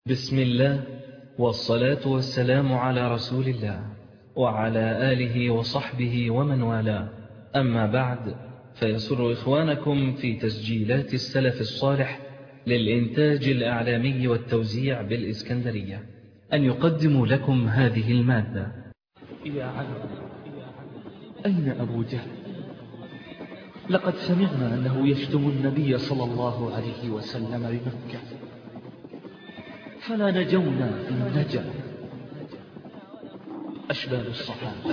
بسم الله والصلاة والسلام على رسول الله وعلى آله وصحبه ومن والاه. أما بعد، فيسر إخوانكم في تسجيلات السلف الصالح للإنتاج الإعلامي والتوزيع بالإسكندرية أن يقدموا لكم هذه المادة. يا عم، أين أبو جهل؟ لقد سمعنا أنه يشتم النبي صلى الله عليه وسلم بمكة، فلا نجونا إن نجا. أشبال الصحابة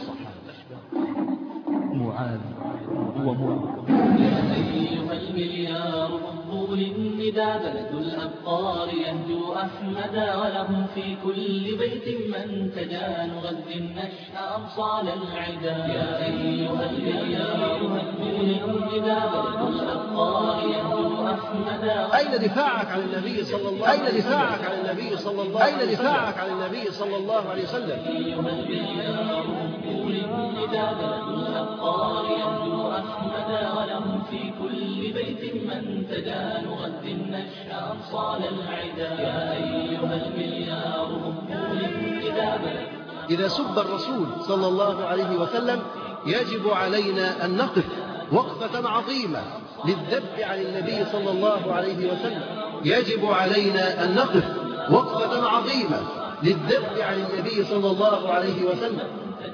معاذ ومعاذ. يا أيها المليار فضوا للندى، بلد الأبطال يهجو أحمدا، وله في كل بيت منتجى، نغذي النشأ أمصال العدا. يا أيها المليار فضوا للندى، بلد الأبطال يهجو أحمدا. أين دفاعك عن النبي صلى الله عليه وسلم؟ أين دفاعك عن النبي صلى الله عليه وسلم؟ أين دفاعك عن النبي صلى الله عليه وسلم؟ أيها المليار فضوا للندى، بلد الأبطال يهجو أحمدا، وله في كل بيت منتجى، نغذي النشأ أمصال العدا. يا أيها المليار فضوا للندى، بلد. إذا سب الرسول صلى الله عليه وسلم يجب علينا أن نقف وقفة عظيمة للذب عن النبي صلى الله عليه وسلم. يجب علينا أن نقف وقفة عظيمة للذب عن النبي صلى الله عليه وسلم.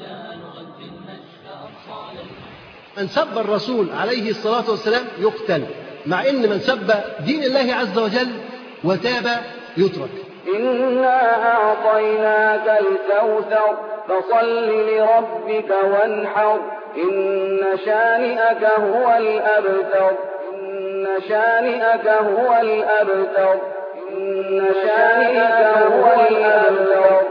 من سب الرسول عليه الصلاة والسلام يقتل، مع أن من سب دين الله عز وجل وتاب يترك. إنا أعطيناك الكوثر فصل لربك وانحر، إن شانئك هو الأبتر، إن شانئك هو الأبتر، إن شانئك هو الأبتر.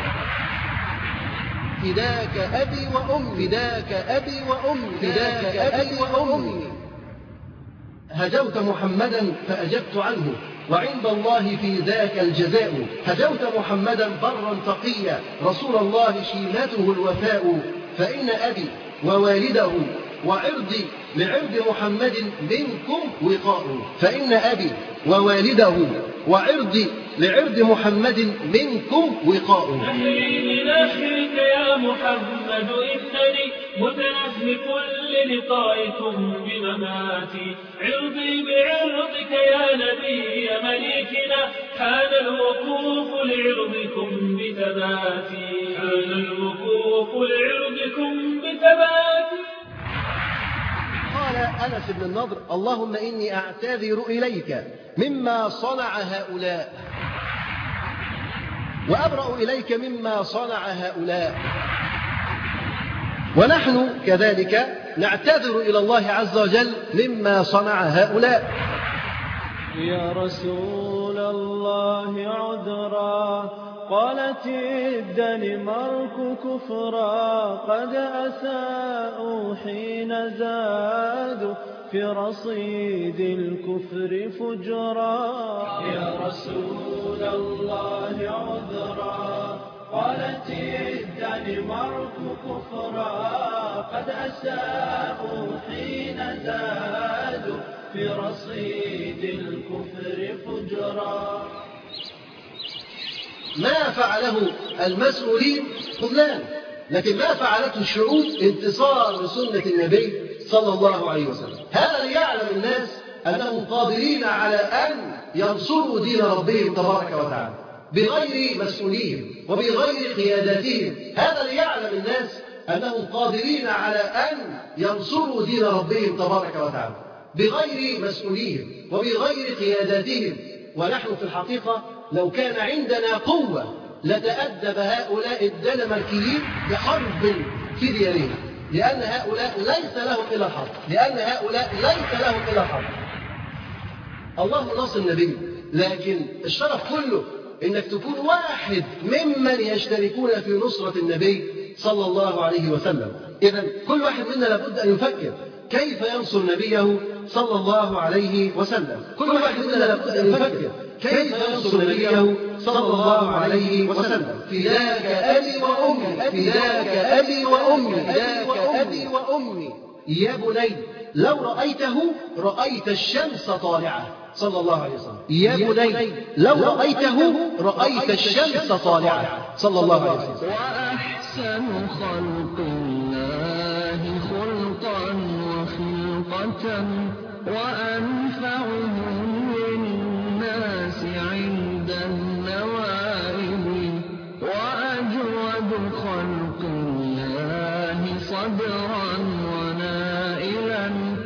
فداك أبي وأمي، فداك أبي وأمي، فداك أبي وأمي. هجوت محمدا فأجبت عنه، وعند الله في ذاك الجزاء. هجوت محمدا برا تقيا، رسول الله شيمته الوفاء. فإن أبي ووالده وعرضي لعرض محمد منكم وقاء. فإن أبي ووالده وعرضي لعرض محمد منكم وقاء. نحري لنحرك يا محمد، إنني متنحي كل لقائكم بمماتي. عرضي بعرضك يا نبي مليكنا، حان الوقوف لعرضكم بثباتي، حان الوقوف لعرضكم بثباتي. قال أنس بن النضر: اللهم إني أعتذر إليك مما صنع هؤلاء، وأبرأ إليك مما صنع هؤلاء. ونحن كذلك نعتذر إلى الله عز وجل مما صنع هؤلاء. يا رسول الله عذرا، قالت الدنمارك كفرا، قد أساءوا حين زادوا في رصيد الكفر فجرا. يا رسول الله عذرا، قالت الدنمارك كفرا، قد أساءوا حين زادوا في رصيد الكفر فجرا. ما فعله المسؤولين خذلان، لكن ما فعلته الشعوب انتصار لسنة النبي صلى الله عليه وسلم. هذا ليعلم الناس أنهم قادرين على أن ينصروا دين ربهم تبارك وتعالى بغير مسؤولين وبغير قياداتهم. هذا ليعلم الناس أنهم قادرين على أن ينصروا دين ربهم تبارك وتعالى بغير مسؤولين وبغير قياداتهم. ونحن في الحقيقة لو كان عندنا قوة لتأدب هؤلاء الدنماركيين بحرب في ديارهم، لأن هؤلاء ليس لهم إلا الحرب، لأن هؤلاء ليس لهم إلا الحرب. الله ناصر النبي، لكن الشرف كله إنك تكون واحد ممن يشتركون في نصرة النبي صلى الله عليه وسلم. إذن كل واحد منا لابد أن يفكر كيف ينصر نبيه صلى الله عليه وسلم. كل واحد منا لابد أن يفكر كيف ينصر نبيه صلى الله عليه وسلم. فداك أبي وأمي، فداك أبي وأمي، فداك أبي وأمي. يا بني لو رأيته رأيت الشمس طالعة صلى الله عليه وسلم. يا بني لو رأيته رأيت الشمس طالعة صلى الله عليه وسلم. وأحسن خلق الله خلقا وخلقة وأنفعهم للناس عند النوائب وأجود خلق الله صدرا ونائلا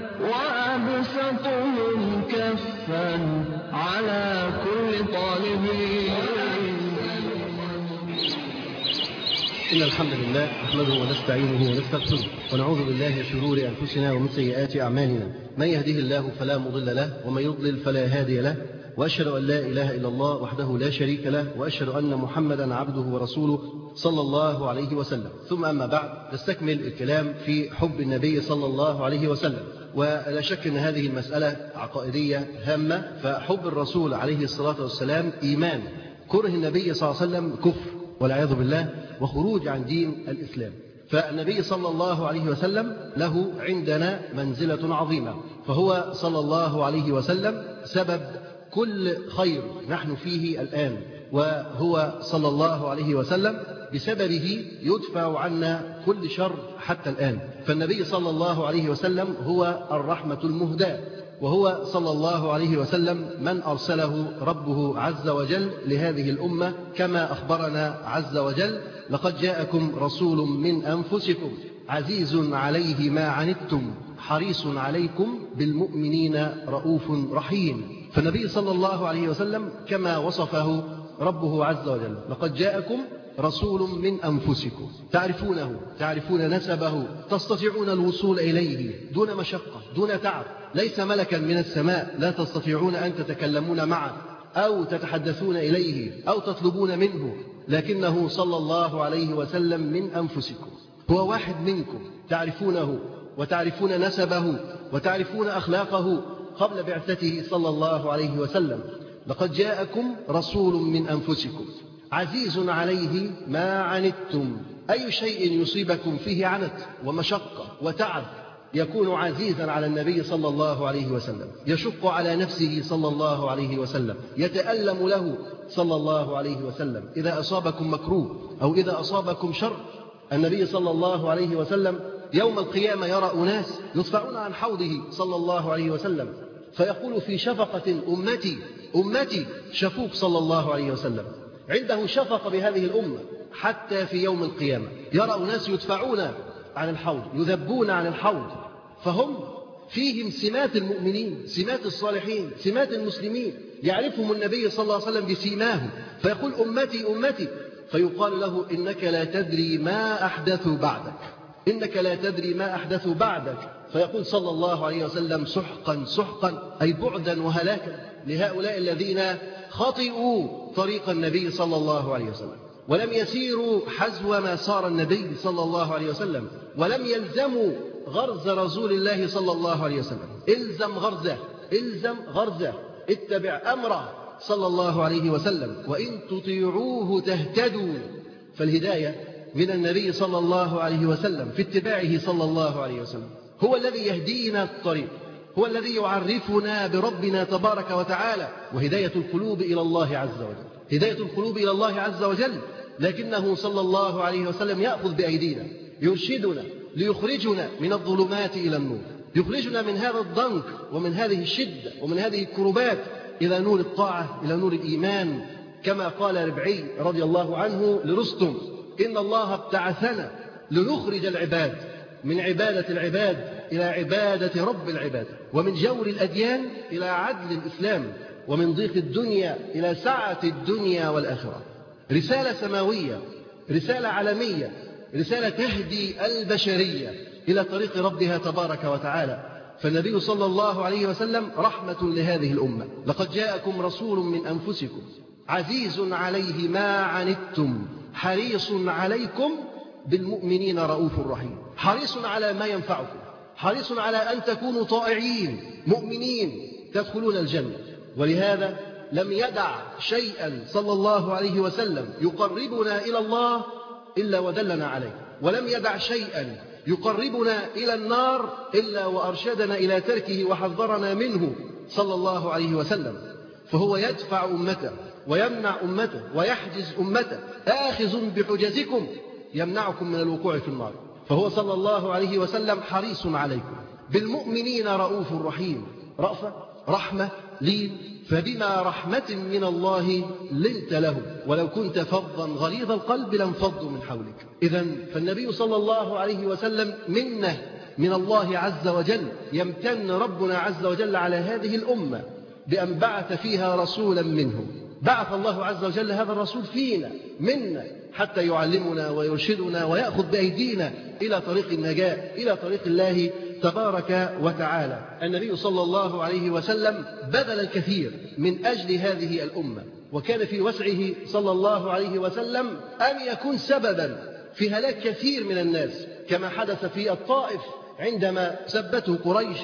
وأبسطهم كفا على كل طالب. إن الحمد لله نحمده ونستعينه ونستغفره ونعوذ بالله من شرور أنفسنا ومن سيئات أعمالنا. من يهده الله فلا مضل له ومن يضلل فلا هادي له، وأشهد أن لا إله إلا الله وحده لا شريك له، وأشهد أن محمدا عبده ورسوله صلى الله عليه وسلم. ثم أما بعد، نستكمل الكلام في حب النبي صلى الله عليه وسلم. ولا شك أن هذه المسألة عقائدية هامة، فحب الرسول عليه الصلاة والسلام إيمان، كره النبي صلى الله عليه وسلم كفر والعياذ بالله وخروج عن دين الإسلام. فالنبي صلى الله عليه وسلم له عندنا منزلة عظيمة، فهو صلى الله عليه وسلم سبب كل خير نحن فيه الآن، وهو صلى الله عليه وسلم بسببه يدفع عنا كل شر حتى الآن. فالنبي صلى الله عليه وسلم هو الرحمة المهداة، وهو صلى الله عليه وسلم من أرسله ربه عز وجل لهذه الأمة، كما أخبرنا عز وجل: لقد جاءكم رسول من أنفسكم عزيز عليه ما عنتم حريص عليكم بالمؤمنين رؤوف رحيم. فالنبي صلى الله عليه وسلم كما وصفه ربه عز وجل: لقد جاءكم رسول من أنفسكم تعرفونه، تعرفون نسبه، تستطيعون الوصول إليه دون مشقة دون تعب، ليس ملكا من السماء لا تستطيعون أن تتكلمون معه أو تتحدثون إليه أو تطلبون منه، لكنه صلى الله عليه وسلم من أنفسكم، هو واحد منكم، تعرفونه وتعرفون نسبه وتعرفون أخلاقه قبل بعثته صلى الله عليه وسلم. لقد جاءكم رسول من أنفسكم عزيز عليه ما عنتم. أي شيء يصيبكم فيه عنت ومشقة وتعب يكون عزيزا على النبي صلى الله عليه وسلم، يشق على نفسه صلى الله عليه وسلم، يتألم له صلى الله عليه وسلم. إذا أصابكم مكروه أو إذا أصابكم شر، النبي صلى الله عليه وسلم يوم القيامة يرى أناس يدفعون عن حوضه صلى الله عليه وسلم، فيقول في شفقة: أمتي أمتي، شفوق صلى الله عليه وسلم، عنده شفقة بهذه الأمة. حتى في يوم القيامة يرى أناس يدفعون عن الحوض، يذبون عن الحوض، فهم فيهم سمات المؤمنين، سمات الصالحين، سمات المسلمين، يعرفهم النبي صلى الله عليه وسلم بسيماهم، فيقول: أمتي أمتي، فيقال له: إنك لا تدري ما أحدثوا بعدك، إنك لا تدري ما أحدثوا بعدك. فيقول صلى الله عليه وسلم: سحقا سحقا، أي بعدا وهلاكا لهؤلاء الذين خطئوا طريق النبي صلى الله عليه وسلم، ولم يسيروا حزو ما سار النبي صلى الله عليه وسلم، ولم يلزموا غرز رسول الله صلى الله عليه وسلم. إلزم غرزه، إلزم غرزه، اتبع أمره صلى الله عليه وسلم، وإن تطيعوه تهتدوا. فالهداية من النبي صلى الله عليه وسلم في اتباعه صلى الله عليه وسلم، هو الذي يهدينا الطريق، هو الذي يعرفنا بربنا تبارك وتعالى. وهداية القلوب إلى الله عز وجل، هداية القلوب إلى الله عز وجل، لكنه صلى الله عليه وسلم يأخذ بأيدينا، يرشدنا ليخرجنا من الظلمات إلى النور، يخرجنا من هذا الضنك ومن هذه الشدة ومن هذه الكربات إلى نور الطاعة، إلى نور الإيمان. كما قال ربعي رضي الله عنه لرستم: إن الله ابتعثنا لنخرج العباد من عبادة العباد إلى عبادة رب العباد، ومن جور الأديان إلى عدل الإسلام، ومن ضيق الدنيا إلى سعة الدنيا والآخرة. رسالة سماوية، رسالة عالمية، رسالة تهدي البشرية إلى طريق ربها تبارك وتعالى. فالنبي صلى الله عليه وسلم رحمة لهذه الأمة. لقد جاءكم رسول من أنفسكم عزيز عليه ما عنتم حريص عليكم بالمؤمنين رؤوف رحيم. حريص على ما ينفعكم، حريص على أن تكونوا طائعين مؤمنين تدخلون الجنة. ولهذا لم يدع شيئا صلى الله عليه وسلم يقربنا إلى الله إلا ودلنا عليه، ولم يدع شيئا يقربنا إلى النار إلا وأرشدنا إلى تركه وحذرنا منه صلى الله عليه وسلم. فهو يدفع أمته ويمنع أمته ويحجز أمته، آخذ بحجزكم يمنعكم من الوقوع في النار. فهو صلى الله عليه وسلم حريص عليكم، بالمؤمنين رؤوف رحيم، رأفة رحمة لين، فبما رحمة من الله لنت لهم ولو كنت فظا غليظ القلب لانفضوا من حولك. إذن فالنبي صلى الله عليه وسلم منه من الله عز وجل، يمتن ربنا عز وجل على هذه الأمة بأن بعث فيها رسولا منهم. بعث الله عز وجل هذا الرسول فينا منا حتى يعلمنا ويرشدنا ويأخذ بأيدينا إلى طريق النجاة، إلى طريق الله تبارك وتعالى. النبي صلى الله عليه وسلم بذل الكثير من أجل هذه الأمة، وكان في وسعه صلى الله عليه وسلم أن يكون سببا في هلاك كثير من الناس، كما حدث في الطائف عندما سبته قريش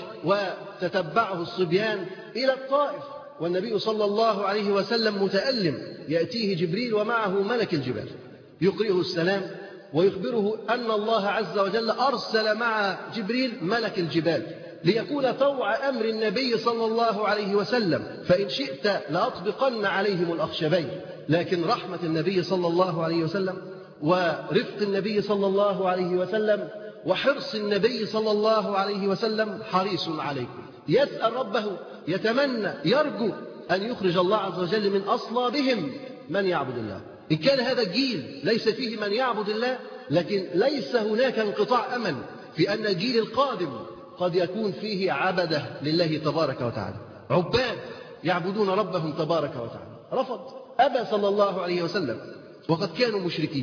وتتبعه الصبيان إلى الطائف، والنبي صلى الله عليه وسلم متألم، يأتيه جبريل ومعه ملك الجبال يقرئه السلام ويخبره أن الله عز وجل أرسل مع جبريل ملك الجبال ليكون طوع أمر النبي صلى الله عليه وسلم، فإن شئت لأطبقن عليهم الأخشبين. لكن رحمة النبي صلى الله عليه وسلم ورفق النبي صلى الله عليه وسلم وحرص النبي صلى الله عليه وسلم حريص عليكم، يسأل ربه، يتمنى، يرجو أن يخرج الله عز وجل من أصلابهم من يعبد الله. إن كان هذا الجيل ليس فيه من يعبد الله، لكن ليس هناك انقطاع أمل في أن الجيل القادم قد يكون فيه عبدة لله تبارك وتعالى، عباد يعبدون ربهم تبارك وتعالى. رفض، أبى صلى الله عليه وسلم، وقد كانوا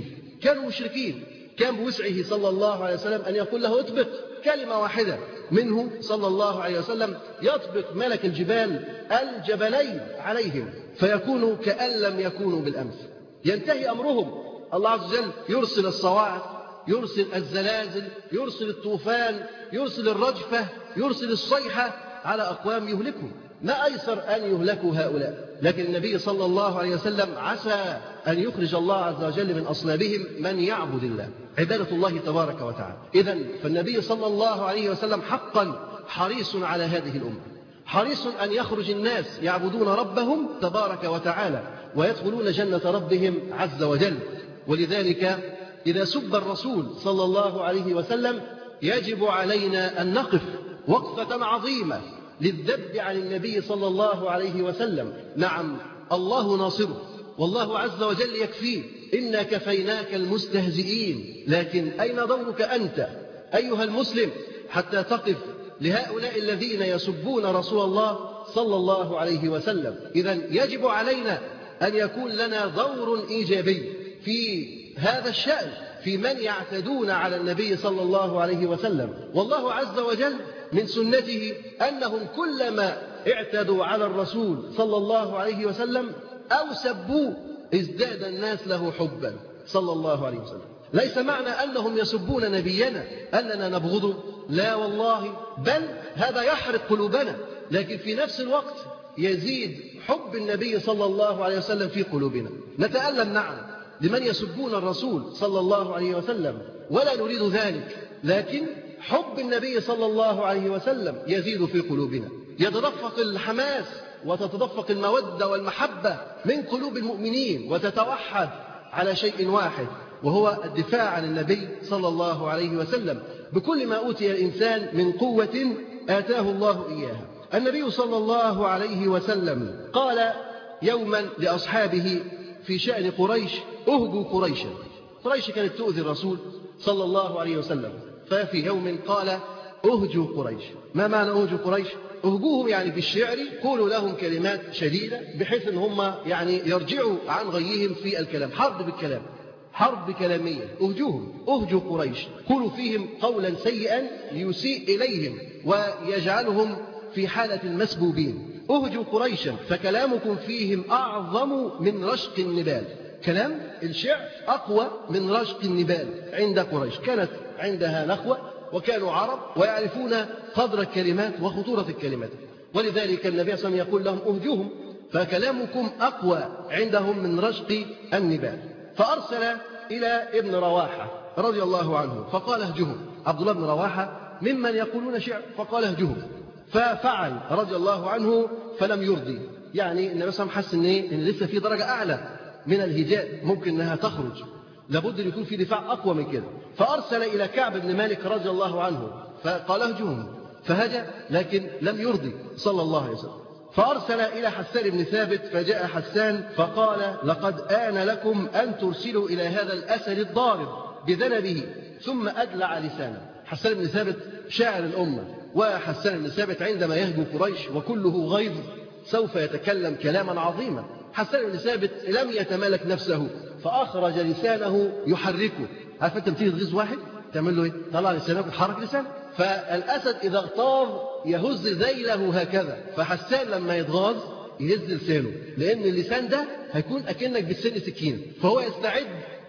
مشركين. كان بوسعه صلى الله عليه وسلم أن يقول له اطبق كلمة واحدة منه صلى الله عليه وسلم، يطبق ملك الجبال الجبلين عليهم فيكونوا كأن لم يكونوا بالأمس. ينتهي أمرهم، الله عز وجل يرسل الصواعق، يرسل الزلازل، يرسل الطوفان، يرسل الرجفة، يرسل الصيحة على أقوام يهلكهم. ما أيسر أن يهلكوا هؤلاء، لكن النبي صلى الله عليه وسلم عسى أن يخرج الله عز وجل من أصلابهم من يعبد الله، عبادة الله تبارك وتعالى. إذن فالنبي صلى الله عليه وسلم حقا حريص على هذه الأمة، حريص أن يخرج الناس يعبدون ربهم تبارك وتعالى ويدخلون جنة ربهم عز وجل. ولذلك إذا سب الرسول صلى الله عليه وسلم يجب علينا أن نقف وقفة عظيمة للذب عن النبي صلى الله عليه وسلم. نعم، الله ناصره والله عز وجل يكفيه، إنا كفيناك المستهزئين، لكن أين دورك أنت أيها المسلم حتى تقف لهؤلاء الذين يسبون رسول الله صلى الله عليه وسلم؟ إذن يجب علينا أن يكون لنا دور إيجابي في هذا الشأن، في من يعتدون على النبي صلى الله عليه وسلم. والله عز وجل من سنته أنهم كلما اعتدوا على الرسول صلى الله عليه وسلم أو سبوه ازداد الناس له حبا صلى الله عليه وسلم. ليس معنى أنهم يسبون نبينا أننا نبغضه، لا والله، بل هذا يحرق قلوبنا، لكن في نفس الوقت يزيد حب النبي صلى الله عليه وسلم في قلوبنا. نتألم نعم لمن يسبون الرسول صلى الله عليه وسلم ولا نريد ذلك، لكن حب النبي صلى الله عليه وسلم يزيد في قلوبنا، يتدفق الحماس وتتدفق المودة والمحبة من قلوب المؤمنين وتتوحد على شيء واحد، وهو الدفاع عن النبي صلى الله عليه وسلم بكل ما أوتي الإنسان من قوة آتاه الله إياها. النبي صلى الله عليه وسلم قال يوما لأصحابه في شأن قريش: أهجوا قريشا. قريش كانت تؤذي الرسول صلى الله عليه وسلم، ففي يوم قال: أهجوا قريش. ما معنى أهجوا قريش؟ أهجوهم يعني بالشعر، قولوا لهم كلمات شديدة بحيث أن هم يعني يرجعوا عن غيهم في الكلام، حرب بالكلام، حرب كلامية. أهجوهم، أهجوا قريش، قولوا فيهم قولا سيئا يسيء إليهم ويجعلهم في حالة المسبوبين. أهجوا قريشا فكلامكم فيهم أعظم من رشق النبال. كلام الشعر أقوى من رشق النبال عند قريش، كانت عندها نخوة وكانوا عرب ويعرفون قدر الكلمات وخطورة الكلمات، ولذلك النبي صلى الله عليه وسلم يقول لهم: أهجوهم فكلامكم أقوى عندهم من رشق النبال. فأرسل إلى ابن رواحة رضي الله عنه فقال اهجهم. عبد الله بن رواحة ممن يقولون شعر فقال اهجهم، ففعل رضي الله عنه فلم يرضي. يعني النبي صلى الله عليه وسلم حس إن لسه في درجة أعلى من الهجاء ممكن أنها تخرج، لابد أن يكون في دفاع أقوى من كده. فأرسل إلى كعب بن مالك رضي الله عنه فقال اهجهم، فهجى لكن لم يرضي صلى الله عليه وسلم. فأرسل إلى حسان بن ثابت، فجاء حسان فقال لقد آن لكم أن ترسلوا إلى هذا الأسد الضارب بذنبه. ثم أدلع لسانه. حسان بن ثابت شاعر الأمة، وحسان بن ثابت عندما يهجو قريش وكله غيظ سوف يتكلم كلاما عظيما. حسان بن ثابت لم يتمالك نفسه فأخرج لسانه يحركه. عارف أنت بتيجي تغيظ واحد تعمل له إيه؟ طلع لسانك وتحرك لسانه. فالأسد إذا اغتاظ يهز ذيله هكذا، فحسان لما يتغاظ يهز لسانه، لأن اللسان ده هيكون أكنك بالسن سكين، فهو يستعد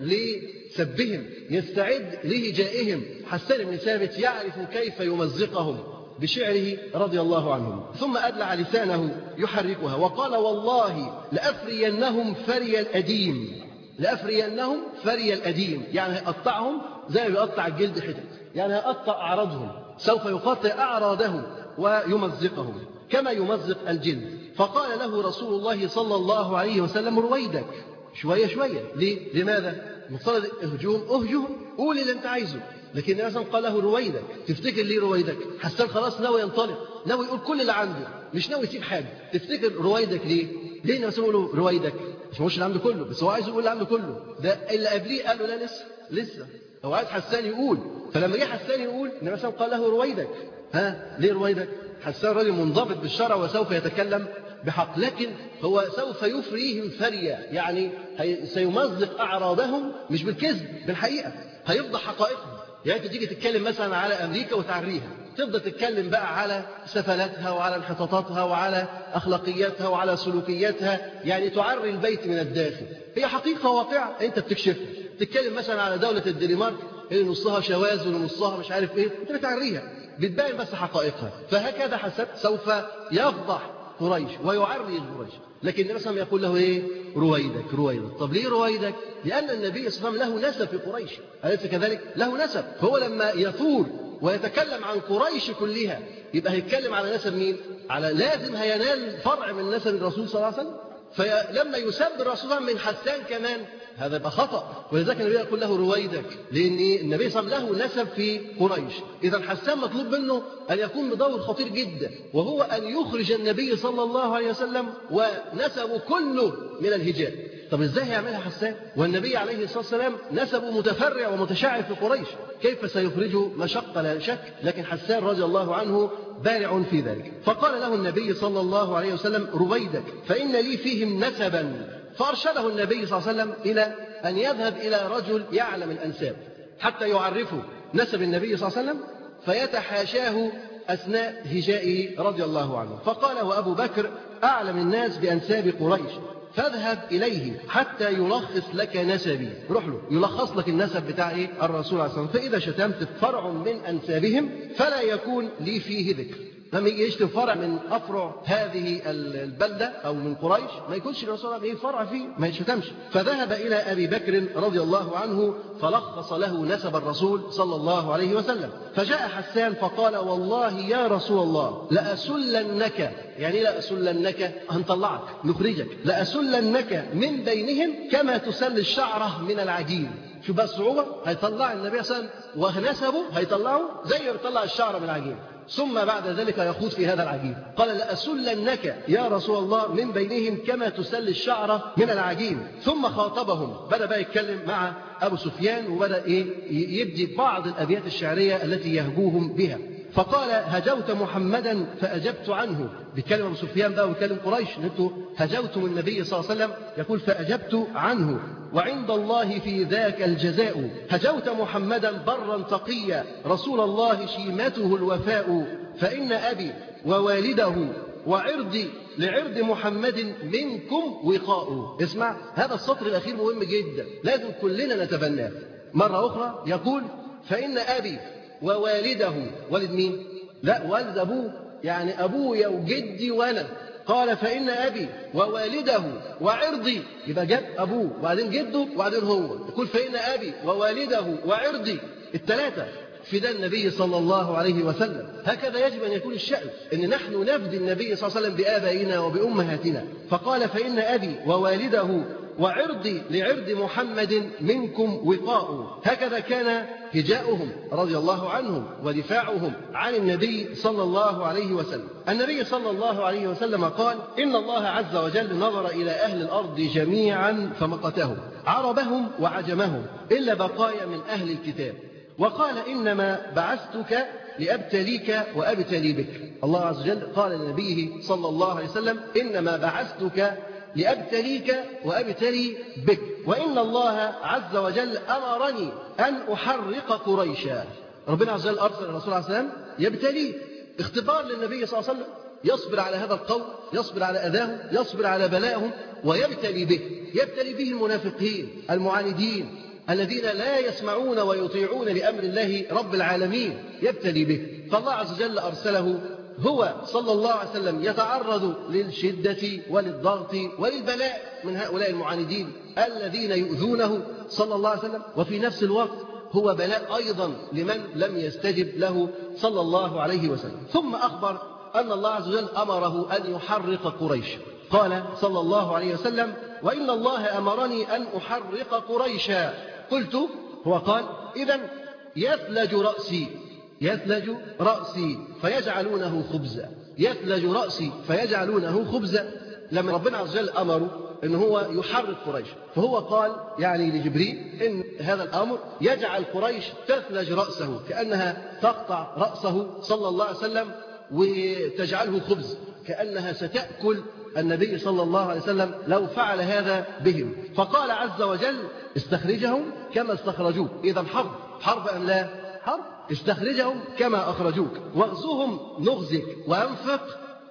لسبهم، يستعد لهجائهم. حسان بن ثابت يعرف كيف يمزقهم بشعره رضي الله عنه. ثم أدلع لسانه يحركها وقال والله لأفرينهم فري الأديم. لأفرينهم فري الأديم يعني هيقطعهم زي ما بيقطع الجلد حتت، يعني هيقطع أعراضهم، سوف يقطع أعراضهم ويمزقهم كما يمزق الجلد. فقال له رسول الله صلى الله عليه وسلم رويدك، شوية شوية. ليه؟ لماذا؟ مفترض اهجهم قول اللي انت عايزه، لكن النبي مثلا قال له رويدك. تفتكر ليه رويدك؟ حسان خلاص ناوي ينطلق، ناوي يقول كل اللي عنده، مش ناوي يسيب حاجة. تفتكر رويدك ليه؟ ليه النبي يقول له رويدك؟ مش اللي عنده كله، بس هو عايز يقول اللي عنده كله. ده اللي قبليه قال له لا لسه هو عايز حسان يقول. فلما جه حسان يقول النبي مثلا قال له رويدك. ليه رويدك؟ حسان راجل منضبط بالشرع وسوف يتكلم بحق، لكن هو سوف يفريهم فريا، يعني سيمزق أعراضهم مش بالكذب، بالحقيقة هيفضح حقائقهم. يعني انت تيجي تتكلم مثلا على أمريكا وتعريها، تفضل تتكلم بقى على سفلاتها وعلى انحطاطاتها وعلى أخلاقياتها وعلى سلوكياتها، يعني تعري البيت من الداخل. هي حقيقة واقعة انت بتكشفها. تتكلم مثلا على دولة الدنمارك اللي نصها شواذ ونصها مش عارف ايه، انت بتعريها، بتبين بس حقائقها. فهكذا حسن سوف يفضح قريش ويعري قريش. لكن النبي صلى الله عليه وسلم يقول له ايه؟ رويدك. طب ليه رويدك؟ لأن النبي صلى الله عليه وسلم له نسب في قريش، أليس كذلك؟ له نسب. فهو لما يثور ويتكلم عن قريش كلها يبقى هيتكلم على نسب مين؟ على لازم هينال فرع من نسب الرسول صلى الله عليه وسلم. فلما يسب الرسول من حسان كمان هذا يبقى خطأ. ولذلك النبي يقول له رويدك، لأن النبي صلى الله عليه وسلم له نسب في قريش. إذا حسان مطلوب منه أن يكون بدور خطير جدا، وهو أن يخرج النبي صلى الله عليه وسلم ونسبه كله من الهجاء. طب إزاي هيعملها حسان والنبي عليه الصلاة والسلام نسبه متفرع ومتشعب في قريش؟ كيف سيخرجه؟ مشقة لا شك، لكن حسان رضي الله عنه بارع في ذلك. فقال له النبي صلى الله عليه وسلم رويدك فإن لي فيهم نسبا. فأرشده النبي صلى الله عليه وسلم إلى أن يذهب إلى رجل يعلم الأنساب حتى يعرفه نسب النبي صلى الله عليه وسلم فيتحاشاه أثناء هجائه رضي الله عنه. فقال وأبو بكر أعلم الناس بأنساب قريش، فاذهب إليه حتى يلخص لك نسبي. روح له يلخص لك النسب بتاع الرسول عليه الصلاة والسلام، فإذا شتمت فرع من أنسابهم فلا يكون لي فيه ذكر. لما يجي يشتم فرع من أفرع هذه البلدة أو من قريش ما يكونش الرسول عليه فرع فيه، ما يشتمش. فذهب إلى أبي بكر رضي الله عنه فلخص له نسب الرسول صلى الله عليه وسلم. فجاء حسان فقال والله يا رسول الله لأسلنك، يعني لأسلنك هنطلعك نخرجك، لأسلنك من بينهم كما تسل الشعرة من العجين. شو بقى الصعوبة؟ هيطلع النبي صلى الله عليه وسلم ونسبه هيطلعه زي ما بيطلع الشعرة من العجين، ثم بعد ذلك يخوض في هذا العجين. قال لأسلنك يا رسول الله من بينهم كما تسل الشعرة من العجين. ثم خاطبهم، بدأ بقى يتكلم مع أبو سفيان وبدأ يبدي بعض الأبيات الشعرية التي يهجوهم بها. فقال هجوت محمدا فأجبت عنه. بيتكلم أبو سفيان بقى ويتكلم قريش، أنتوا هجوتم النبي صلى الله عليه وسلم، يقول فأجبت عنه وعند الله في ذاك الجزاء. هجوت محمدا برا تقيا رسول الله شيمته الوفاء. فإن أبي ووالده وعرضي لعرض محمد منكم وقاء. اسمع هذا السطر الأخير مهم جدا، لازم كلنا نتبناه. مرة أخرى يقول فإن أبي ووالده، والد مين؟ لا والد أبوه، يعني أبويا وجدي وأنا قال فإن أبي ووالده وعرضي، يبقى جاب أبوه وبعدين جده وبعدين هو يقول فإن أبي ووالده وعرضي، الثلاثة فداء النبي صلى الله عليه وسلم. هكذا يجب أن يكون الشأن، أن نحن نفدي النبي صلى الله عليه وسلم بآبائنا وبأمهاتنا. فقال فإن أبي ووالده وعرضي لعرض محمد منكم وقاء. هكذا كان هجاؤهم رضي الله عنهم ودفاعهم عن النبي صلى الله عليه وسلم. النبي صلى الله عليه وسلم قال إن الله عز وجل نظر إلى أهل الأرض جميعا فمقتهم، عربهم وعجمهم، إلا بقايا من أهل الكتاب، وقال إنما بعثتك لأبتليك وأبتلي بك. الله عز وجل قال لنبيه صلى الله عليه وسلم إنما بعثتك لأبتليك وأبتلي بك، وإن الله عز وجل أمرني أن أحرق قريشا. ربنا عز وجل أرسل الرسول عليه السلام يبتليه، اختبار للنبي صلى الله عليه وسلم، يصبر على هذا القول، يصبر على أذاهم، يصبر على بلائهم، ويبتلي به. يبتلي به المنافقين المعاندين الذين لا يسمعون ويطيعون لأمر الله رب العالمين، يبتلي به. فالله عز وجل أرسله هو صلى الله عليه وسلم يتعرض للشدة وللضغط وللبلاء من هؤلاء المعاندين الذين يؤذونه صلى الله عليه وسلم، وفي نفس الوقت هو بلاء أيضا لمن لم يستجب له صلى الله عليه وسلم. ثم أخبر أن الله عز وجل أمره أن يحرق قريش. قال صلى الله عليه وسلم وإن الله أمرني أن أحرق قريشا. قلت، هو قال إذن يثلج رأسي، يثلج رأسي فيجعلونه خبزا، يثلج رأسي فيجعلونه خبزا. لما ربنا عز وجل أمره إن هو يحرق قريش، فهو قال يعني لجبريل إن هذا الأمر يجعل قريش تثلج رأسه، كأنها تقطع رأسه صلى الله عليه وسلم وتجعله خبز، كأنها ستأكل النبي صلى الله عليه وسلم لو فعل هذا بهم. فقال عز وجل استخرجهم كما استخرجوك. إذا حرب أم لا؟ حرب. استخرجهم كما أخرجوك، واغزوهم نغزك، وأنفق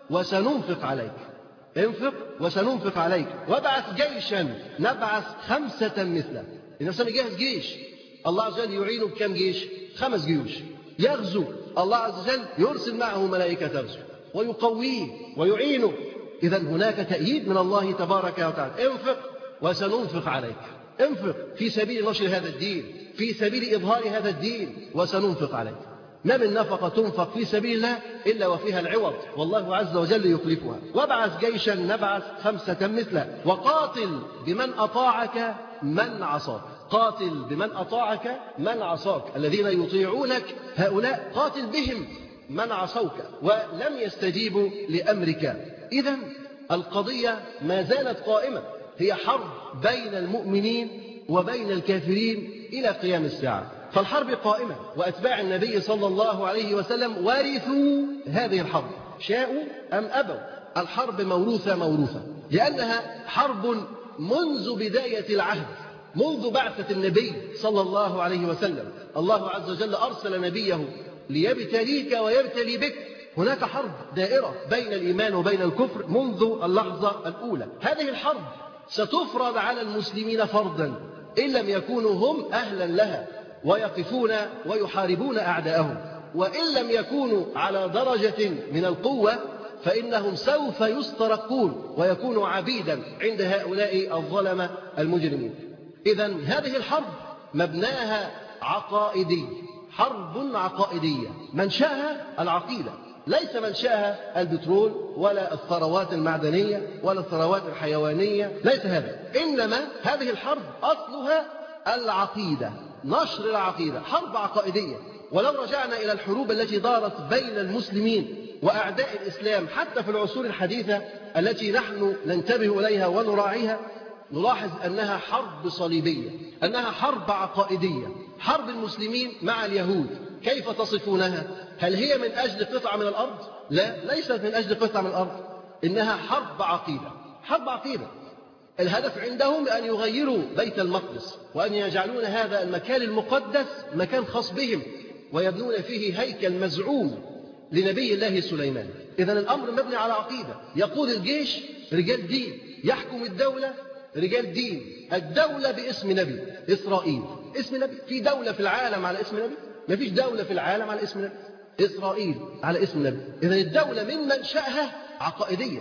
وسننفق عليك، انفق وسننفق عليك، وابعث جيشا نبعث 5 مثله. الإنسان يجهز جيش، الله عز وجل يعينه بكم جيش؟ 5 جيوش. يغزو، الله عز وجل يرسل معه ملائكة تغزو ويقويه ويعينه. إذا هناك تأييد من الله تبارك وتعالى. انفق وسننفق عليك، انفق في سبيل نشر هذا الدين، في سبيل إظهار هذا الدين، وسننفق عليك. ما من نفقة تنفق في سبيل الله إلا وفيها العوض، والله عز وجل يخلفها. وابعث جيشا نبعث 5 مثله، وقاتل بمن أطاعك من عصاك. قاتل بمن أطاعك من عصاك، الذين يطيعونك هؤلاء قاتل بهم من عصوك ولم يستجيبوا لأمرك. إذن القضية ما زالت قائمة، هي حرب بين المؤمنين وبين الكافرين إلى قيام الساعة. فالحرب قائمة، وأتباع النبي صلى الله عليه وسلم ورثوا هذه الحرب، شاءوا أم أبوا. الحرب موروثة، لأنها حرب منذ بداية العهد، منذ بعثة النبي صلى الله عليه وسلم. الله عز وجل أرسل نبيه ليبتليك ويبتلي بك. هناك حرب دائرة بين الإيمان وبين الكفر منذ اللحظة الأولى. هذه الحرب ستفرض على المسلمين فرضا إن لم يكونوا هم أهلا لها، ويقفون ويحاربون أعداءهم. وإن لم يكونوا على درجة من القوة فإنهم سوف يسترقون ويكونوا عبيدا عند هؤلاء الظلمة المجرمين. إذن هذه الحرب مبناها عقائدي، حرب عقائدية، منشأها العقيدة، ليس منشأها البترول ولا الثروات المعدنية ولا الثروات الحيوانية، ليس هذا. إنما هذه الحرب أصلها العقيدة، نشر العقيدة، حرب عقائدية. ولو رجعنا إلى الحروب التي دارت بين المسلمين وأعداء الإسلام حتى في العصور الحديثة التي نحن ننتبه إليها ونراعيها، نلاحظ أنها حرب صليبية، أنها حرب عقائدية. حرب المسلمين مع اليهود كيف تصفونها؟ هل هي من أجل قطعة من الأرض؟ لا، ليست من أجل قطعة من الأرض، إنها حرب عقيدة، حرب عقيدة. الهدف عندهم أن يغيروا بيت المقدس وأن يجعلون هذا المكان المقدس مكان خاص بهم، ويبنون فيه هيكل مزعوم لنبي الله سليمان. إذن الأمر مبني على عقيدة. يقود الجيش رجال دين، يحكم الدولة رجال دين. الدولة باسم نبي، إسرائيل اسم نبي. في دولة في العالم على اسم نبي؟ ما فيش دولة في العالم على اسم نبي. إسرائيل على اسم نبي. إذن الدولة من منشأها عقائدية،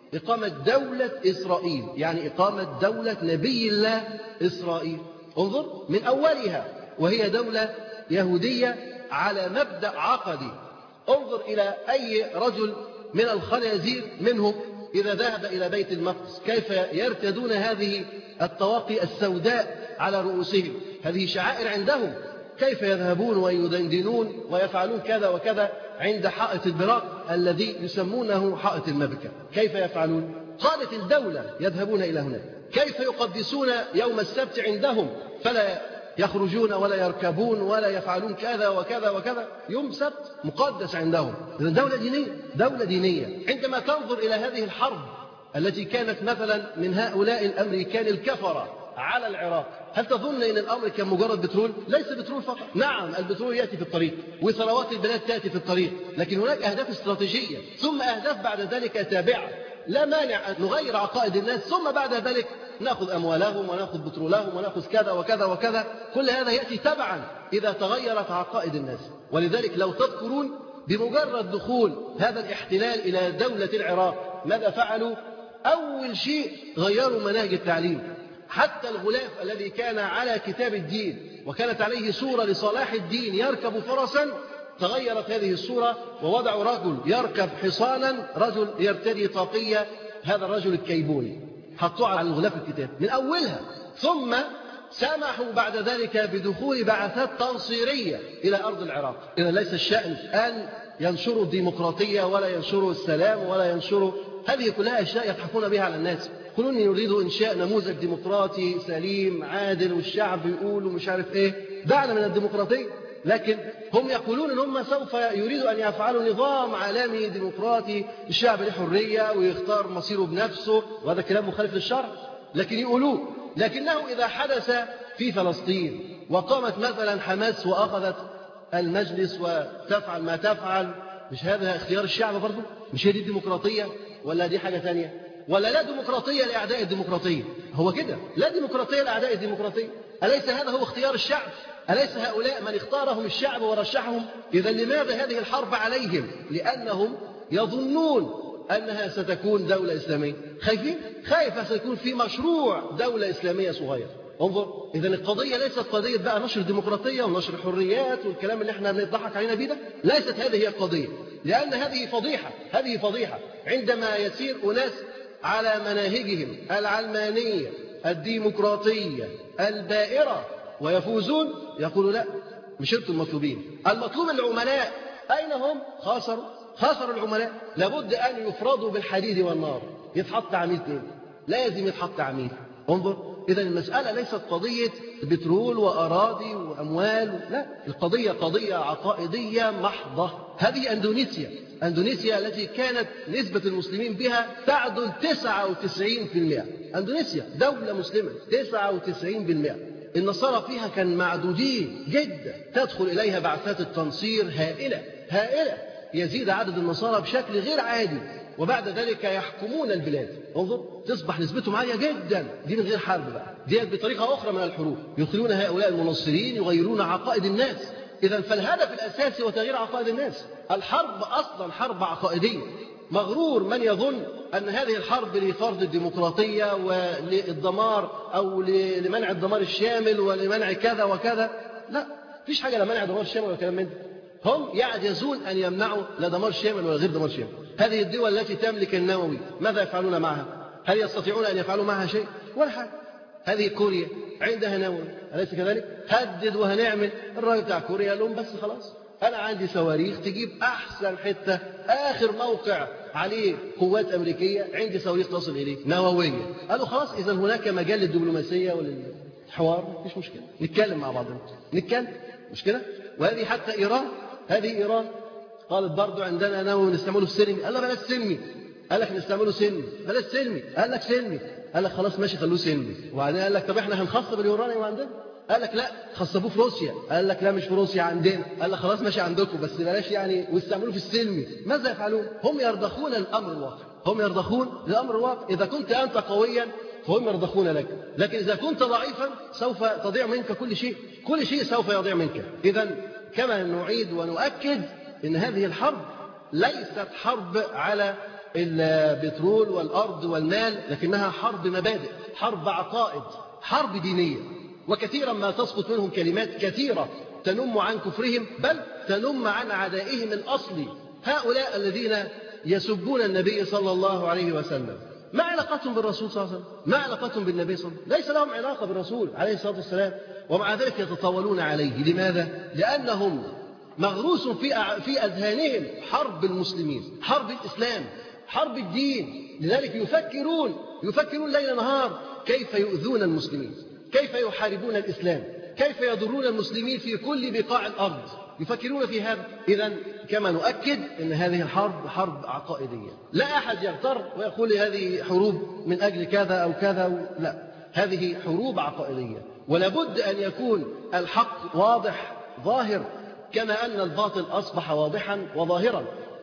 إقامة دولة إسرائيل، يعني إقامة دولة نبي الله إسرائيل. انظر من أولها وهي دولة يهودية على مبدأ عقدي. انظر إلى أي رجل من الخنازير منهم إذا ذهب إلى بيت المقدس كيف يرتدون هذه الطواقي السوداء على رؤوسهم، هذه شعائر عندهم. كيف يذهبون ويدندنون ويفعلون كذا وكذا عند حائط البراق الذي يسمونه حائط المبكى، كيف يفعلون؟ قالت الدولة يذهبون إلى هناك. كيف يقدسون يوم السبت عندهم فلا يخرجون ولا يركبون ولا يفعلون كذا وكذا وكذا، يوم سبت مقدس عندهم. إذن دولة دينية، دولة دينية. عندما تنظر إلى هذه الحرب التي كانت مثلا من هؤلاء الأمريكان الكفرة على العراق، هل تظن أن الأمر كان مجرد بترول؟ ليس بترول فقط. نعم البترول يأتي في الطريق وثروات البلاد تأتي في الطريق، لكن هناك أهداف استراتيجية ثم أهداف بعد ذلك تابعة. لا مانع أن نغير عقائد الناس ثم بعد ذلك نأخذ أموالهم ونأخذ بترولهم ونأخذ كذا وكذا وكذا. كل هذا يأتي تبعا إذا تغيرت عقائد الناس. ولذلك لو تذكرون بمجرد دخول هذا الاحتلال إلى دولة العراق ماذا فعلوا؟ أول شيء غيروا مناهج التعليم. حتى الغلاف الذي كان على كتاب الدين وكانت عليه صورة لصلاح الدين يركب فرسا، تغيرت هذه الصورة ووضعوا رجل يركب حصانا، رجل يرتدي طاقية، هذا الرجل الكيبوني، حطوه على الغلاف الكتاب من أولها. ثم سمحوا بعد ذلك بدخول بعثات تنصيرية إلى أرض العراق. إذا ليس الشأن أن ينشروا الديمقراطية ولا ينشروا السلام ولا ينشروا، هذه كلها أشياء يضحكون بها على الناس. يقولون يريد إنشاء نموذج ديمقراطي سليم عادل والشعب يقول ومش عارف إيه، دعنا من الديمقراطية. لكن هم يقولون أن هم سوف يريدوا أن يفعلوا نظام عالمي ديمقراطي، الشعب له حرية ويختار مصيره بنفسه، وهذا كلام مخالف للشرع لكن يقولوه. لكنه إذا حدث في فلسطين وقامت مثلا حماس وأخذت المجلس وتفعل ما تفعل، مش هذا اختيار الشعب برضه؟ مش هي دي الديمقراطية ولا دي حاجة ثانية؟ ولا لا ديمقراطية لأعداء الديمقراطية؟ هو كده، لا ديمقراطية لأعداء الديمقراطية. أليس هذا هو اختيار الشعب؟ أليس هؤلاء من اختارهم الشعب ورشحهم؟ إذا لماذا هذه الحرب عليهم؟ لأنهم يظنون أنها ستكون دولة إسلامية. خايفة سيكون في مشروع دولة إسلامية صغير. انظر، إذا القضية ليست قضية بقى نشر ديمقراطية ونشر حريات والكلام اللي احنا بنضحك علينا بيه ده، ليست هذه هي القضية. لأن هذه فضيحة عندما يسير أناس على مناهجهم العلمانية الديمقراطية البائرة ويفوزون، يقولوا لا مش انتم المطلوبين، المطلوب العملاء. أين هم؟ خسروا العملاء. لابد أن يفرضوا بالحديد والنار. يتحط عميل تاني، لازم يتحط عميل. انظر، إذا المسألة ليست قضية بترول وأراضي وأموال، لا، القضية قضية عقائدية محضة. هذه أندونيسيا التي كانت نسبة المسلمين بها تعدل 99%. أندونيسيا دولة مسلمة 99%. النصارى فيها كان معدودين جدا، تدخل إليها بعثات التنصير هائلة يزيد عدد النصارى بشكل غير عادي، وبعد ذلك يحكمون البلاد. انظر، تصبح نسبتهم عالية جدا، دي من غير حرب بقى، دي بطريقة أخرى من الحروب، يدخلون هؤلاء المنصرين يغيرون عقائد الناس. إذا فالهدف الأساسي هو تغيير عقائد الناس. الحرب أصلا حرب عقائدية. مغرور من يظن أن هذه الحرب لفرض الديمقراطية وللدمار أو لمنع الدمار الشامل ولمنع كذا وكذا. لا، فيش حاجة لمنع دمار الشامل ولا كلام من ده. هم يعجزون أن يمنعوا لا دمار شامل ولا غير دمار شامل. هذه الدول التي تملك النووي ماذا يفعلون معها؟ هل يستطيعون أن يفعلوا معها شيء؟ ولا حاجة. هذه كوريا عندها نووي، أليس كذلك؟ هدد وهنعمل. الراجل بتاع كوريا قال لهم بس خلاص، أنا عندي صواريخ تجيب أحسن حتة، آخر موقع عليه قوات أمريكية، عندي صواريخ تصل إليه نووية. قالوا خلاص، إذا هناك مجال للدبلوماسية وللحوار، مفيش مشكلة، نتكلم مع بعضنا، نتكلم، مش كده؟ وهذه حتى إيران، إيران قالت برضو عندنا نووي نستعمله في سلمي. قال لا بلاش سلمي. قال لك نستعمله سلمي، بلاش سلمي. قال لك سلمي. قال لك خلاص ماشي خلوه سلمي. وبعدين قال لك طب احنا هنخصب اليورانيوم عندنا. قال لك لا، خصبوه في روسيا. قال لك لا مش في روسيا عندنا. قال لك خلاص ماشي عندكم بس بلاش يعني واستعملوه في السلمي. ماذا يفعلون؟ هم يرضخون الأمر الواقع. إذا كنت أنت قويا فهم يرضخون لك، لكن إذا كنت ضعيفا سوف تضيع منك كل شيء سوف يضيع منك. إذا كما نعيد ونؤكد إن هذه الحرب ليست حرب على البترول والأرض والمال، لكنها حرب مبادئ، حرب عقائد، حرب دينية. وكثيرا ما تسقط منهم كلمات كثيرة تنم عن كفرهم، بل تنم عن عدائهم الأصلي. هؤلاء الذين يسبون النبي صلى الله عليه وسلم، ما علاقتهم بالرسول صلى الله عليه وسلم؟ ما علاقتهم بالنبي صلى الله عليه وسلم؟ ليس لهم علاقة بالرسول عليه الصلاة والسلام، ومع ذلك يتطاولون عليه. لماذا؟ لأنهم مغروس في أذهانهم حرب المسلمين، حرب الإسلام، حرب الدين. لذلك يفكرون ليل نهار كيف يؤذون المسلمين، كيف يحاربون الإسلام، كيف يضرون المسلمين في كل بقاع الأرض. يفكرون في هذا. إذن كما نؤكد أن هذه الحرب حرب عقائدية. لا أحد يغتر ويقول هذه حروب من أجل كذا أو كذا، لا، هذه حروب عقائدية. ولابد أن يكون الحق واضح ظاهر، كما أن الباطل أصبح واضحا وظاهرا.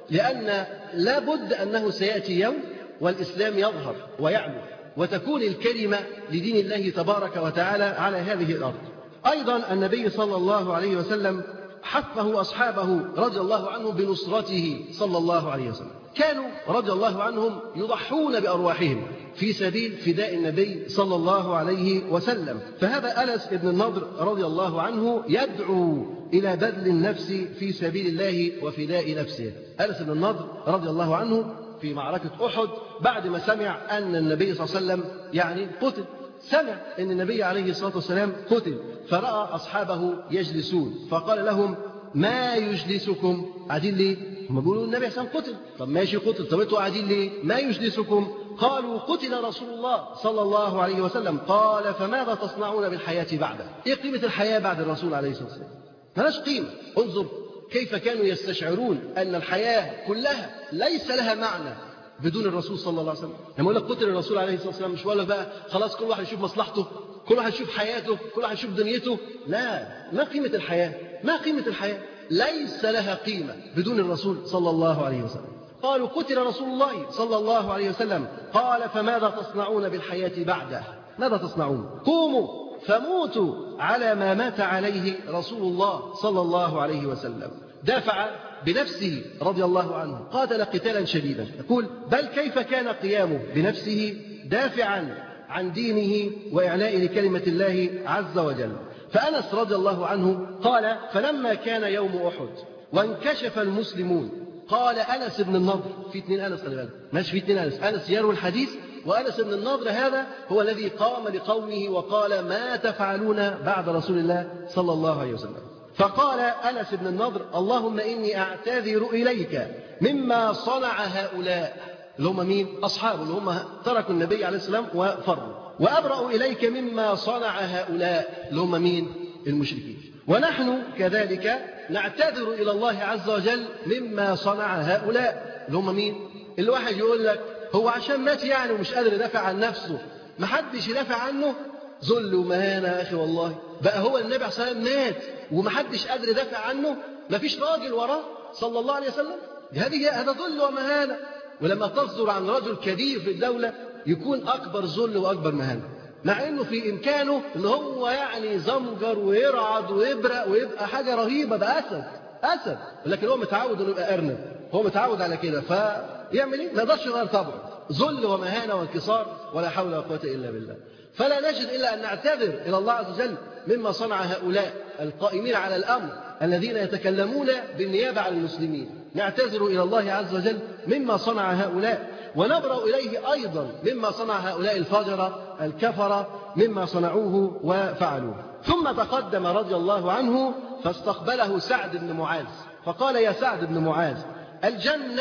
لأن لابد أنه سيأتي يوم والإسلام يظهر ويعلو، وتكون الكلمة لدين الله تبارك وتعالى على هذه الأرض. أيضا النبي صلى الله عليه وسلم حثه أصحابه رضي الله عنهم بنصرته صلى الله عليه وسلم. كانوا رضي الله عنهم يضحون بأرواحهم في سبيل فداء النبي صلى الله عليه وسلم. فهذا أنس بن النضر رضي الله عنه يدعو إلى بذل النفس في سبيل الله وفداء نفسه. أنس بن النضر رضي الله عنه في معركة أحد بعد ما سمع أن النبي صلى الله عليه وسلم قتل، سمع أن النبي عليه الصلاة والسلام قتل، فرأى أصحابه يجلسون فقال لهم: ما يجلسكم؟ قاعدين ليه؟ هم بيقولوا النبي صلى الله عليه وسلم قتل. طب ماشي قتل، طب انتوا قاعدين ليه؟ ما يجلسكم؟ قالوا: قتل رسول الله صلى الله عليه وسلم. قال: فماذا تصنعون بالحياة بعده؟ ايه قيمة الحياة بعد الرسول عليه الصلاة والسلام؟ مالهاش قيمة. انظر كيف كانوا يستشعرون أن الحياة كلها ليس لها معنى بدون الرسول صلى الله عليه وسلم. لما يقول لك قتل الرسول عليه الصلاة والسلام، مش بقول لك بقى خلاص كل واحد يشوف مصلحته، كل واحد يشوف حياته، كل واحد يشوف دنيته. لا، ما قيمة الحياة؟ ما قيمة الحياة؟ ليس لها قيمة بدون الرسول صلى الله عليه وسلم. قالوا: قتل رسول الله صلى الله عليه وسلم. قال: فماذا تصنعون بالحياة بعده؟ ماذا تصنعون؟ قوموا فموتوا على ما مات عليه رسول الله صلى الله عليه وسلم. دافع بنفسه رضي الله عنه، قاتل قتالا شديدا. يقول: بل كيف كان قيامه بنفسه دافعا عن دينه وإعلاء لكلمة الله عز وجل. فأنس رضي الله عنه قال: فلما كان يوم أحد وانكشف المسلمون، قال أنس بن النضر، في اثنين أنس، خلي بالك، ماشي، في اثنين أنس، أنس يروي الحديث، وأنس بن النضر هذا هو الذي قام لقومه وقال: ما تفعلون بعد رسول الله صلى الله عليه وسلم. فقال أنس بن النضر: اللهم إني أعتذر إليك مما صنع هؤلاء، اللي هم مين؟ أصحابه، اللي هم تركوا النبي عليه السلام وفروا. وأبرأ إليك مما صنع هؤلاء، اللي هم مين؟ المشركين. ونحن كذلك نعتذر إلى الله عز وجل مما صنع هؤلاء، اللي هم مين؟ الواحد يقول لك هو عشان مات يعني ومش قادر يدافع عن نفسه، محدش يدافع عنه، ذل ومهانة يا أخي والله. بقى هو النبي عليه الصلاة والسلام مات ومحدش قادر يدافع عنه، مفيش راجل وراه صلى الله عليه وسلم؟ هذا ذل ومهانة. ولما تصدر عن رجل كبير في الدولة يكون أكبر ذل وأكبر مهانة، مع إنه في إمكانه إن هو يعني زمجر ويرعد ويبرق ويبقى حاجة رهيبة، ده أسد، لكن هو متعود إنه يبقى أرنب، هو متعود على كده، فيعمل إيه؟ ما يقدرش يغير طبعه، ذل ومهانة وانكسار، ولا حول ولا قوة إلا بالله. فلا نجد إلا أن نعتذر إلى الله عز وجل مما صنع هؤلاء القائمين على الأمر الذين يتكلمون بالنيابة عن المسلمين. نعتذر إلى الله عز وجل مما صنع هؤلاء، ونبرأ إليه أيضا مما صنع هؤلاء الفجرة الكفرة مما صنعوه وفعلوه. ثم تقدم رضي الله عنه فاستقبله سعد بن معاذ فقال: يا سعد بن معاذ، الجنة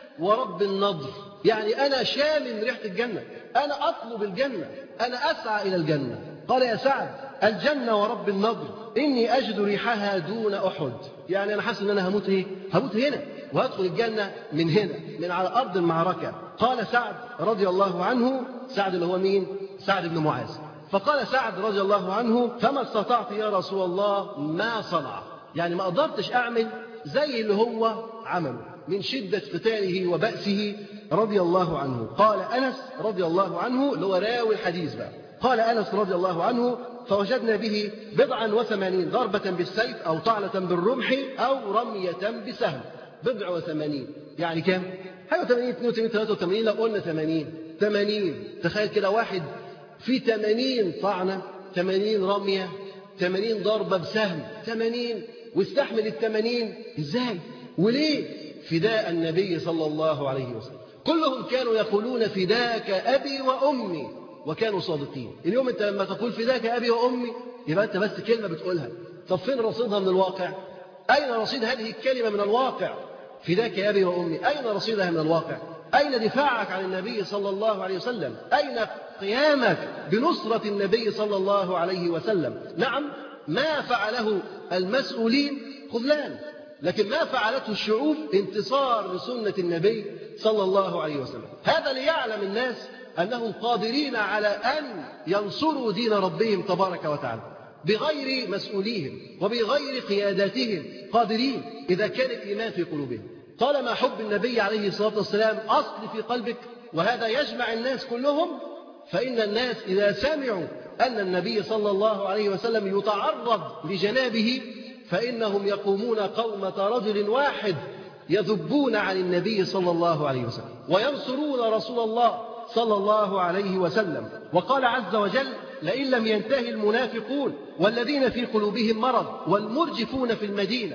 ورب النضر، يعني أنا شامم ريحة الجنة، أنا أطلب الجنة، أنا أسعى إلى الجنة. قال: يا سعد، الجنة ورب النضر، إني أجد ريحها دون أحد، يعني أنا حاسس إن أنا هموت هنا وهدخل الجنة من هنا، من على أرض المعركة. قال سعد رضي الله عنه، سعد اللي هو مين؟ سعد بن معاذ. فقال سعد رضي الله عنه: فما استطعت يا رسول الله ما صنع، يعني ما قدرتش أعمل زي اللي هو عمله من شدة قتاله وبأسه رضي الله عنه. قال أنس رضي الله عنه، اللي هو راوي الحديث بقى، قال أنس رضي الله عنه: فوجدنا به 89 ضربة بالسيف أو طعنة بالرمح أو رمية بسهم. 89 يعني كم؟ حاجة 80 82 83 لو قلنا 80 تخيل كده واحد في 80 طعنة 80 رمية 80 ضربة بسهم 80 واستحمل ال80 إزاي وليه؟ فداء النبي صلى الله عليه وسلم. كلهم كانوا يقولون فداك أبي وأمي وكانوا صادقين. اليوم أنت لما تقول فداك أبي وأمي يبقى أنت بس كلمة بتقولها. طب فين رصيدها من الواقع؟ أين رصيد هذه الكلمة من الواقع؟ فداك أبي وأمي أين رصيدها من الواقع؟ أين دفاعك عن النبي صلى الله عليه وسلم؟ أين قيامك بنصرة النبي صلى الله عليه وسلم؟ نعم ما فعله المسؤولين خذلان، لكن ما فعلته الشعوب انتصار لسنة النبي صلى الله عليه وسلم. هذا ليعلم الناس أنهم قادرين على أن ينصروا دين ربهم تبارك وتعالى بغير مسؤوليهم وبغير قياداتهم، قادرين إذا كان الإيمان في قلوبهم. طالما حب النبي عليه الصلاة والسلام أصل في قلبك وهذا يجمع الناس كلهم، فإن الناس إذا سمعوا أن النبي صلى الله عليه وسلم يتعرض لجنابه فإنهم يقومون قومة رجل واحد يذبون عن النبي صلى الله عليه وسلم وينصرون رسول الله صلى الله عليه وسلم. وقال عز وجل: لئن لم ينتهي المنافقون والذين في قلوبهم مرض والمرجفون في المدينة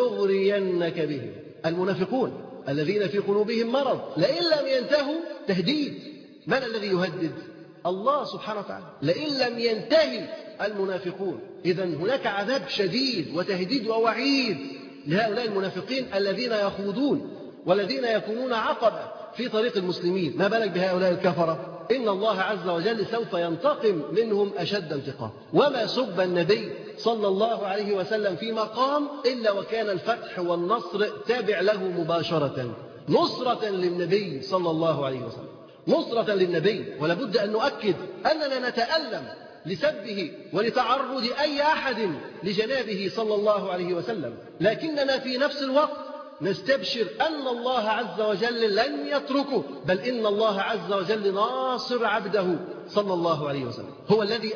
لنغرينك بهم. المنافقون الذين في قلوبهم مرض لئن لم ينتهوا تهديد. من الذي يهدد؟ الله سبحانه وتعالى. لئن لم ينتهي المنافقون، إذن هناك عذاب شديد وتهديد ووعيد لهؤلاء المنافقين الذين يخوضون والذين يكونون عقبة في طريق المسلمين. ما بالك بهؤلاء الكفرة؟ إن الله عز وجل سوف ينتقم منهم أشد انتقام. وما سب النبي صلى الله عليه وسلم في مقام إلا وكان الفتح والنصر تابع له مباشرة، نصرة للنبي صلى الله عليه وسلم، نصرة للنبي. ولابد أن نؤكد أننا نتألم لسبه ولتعرض أي أحد لجنابه صلى الله عليه وسلم، لكننا في نفس الوقت نستبشر أن الله عز وجل لن يتركه، بل إن الله عز وجل ناصر عبده صلى الله عليه وسلم. هو الذي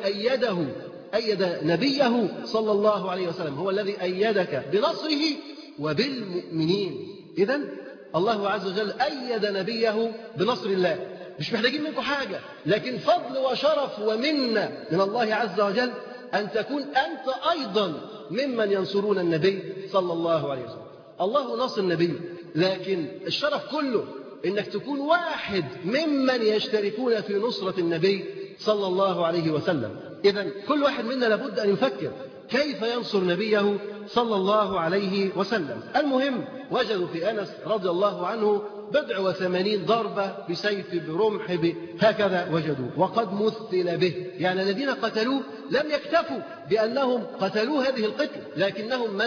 أيد نبيه صلى الله عليه وسلم، هو الذي أيدك بنصره وبالمؤمنين. إذن الله عز وجل أيد نبيه بنصر الله. مش محتاجين منكم حاجة، لكن فضل وشرف ومنة من الله عز وجل أن تكون أنت أيضا ممن ينصرون النبي صلى الله عليه وسلم. الله نصر النبي، لكن الشرف كله إنك تكون واحد ممن يشتركون في نصرة النبي صلى الله عليه وسلم. إذن كل واحد منا لابد أن يفكر كيف ينصر نبيه صلى الله عليه وسلم. المهم وجدوا في أنس رضي الله عنه 80 ضربة بسيف برمح هكذا وجدوا، وقد مثل به، يعني الذين قتلوه لم يكتفوا بأنهم قتلوا هذه القتل، لكنهم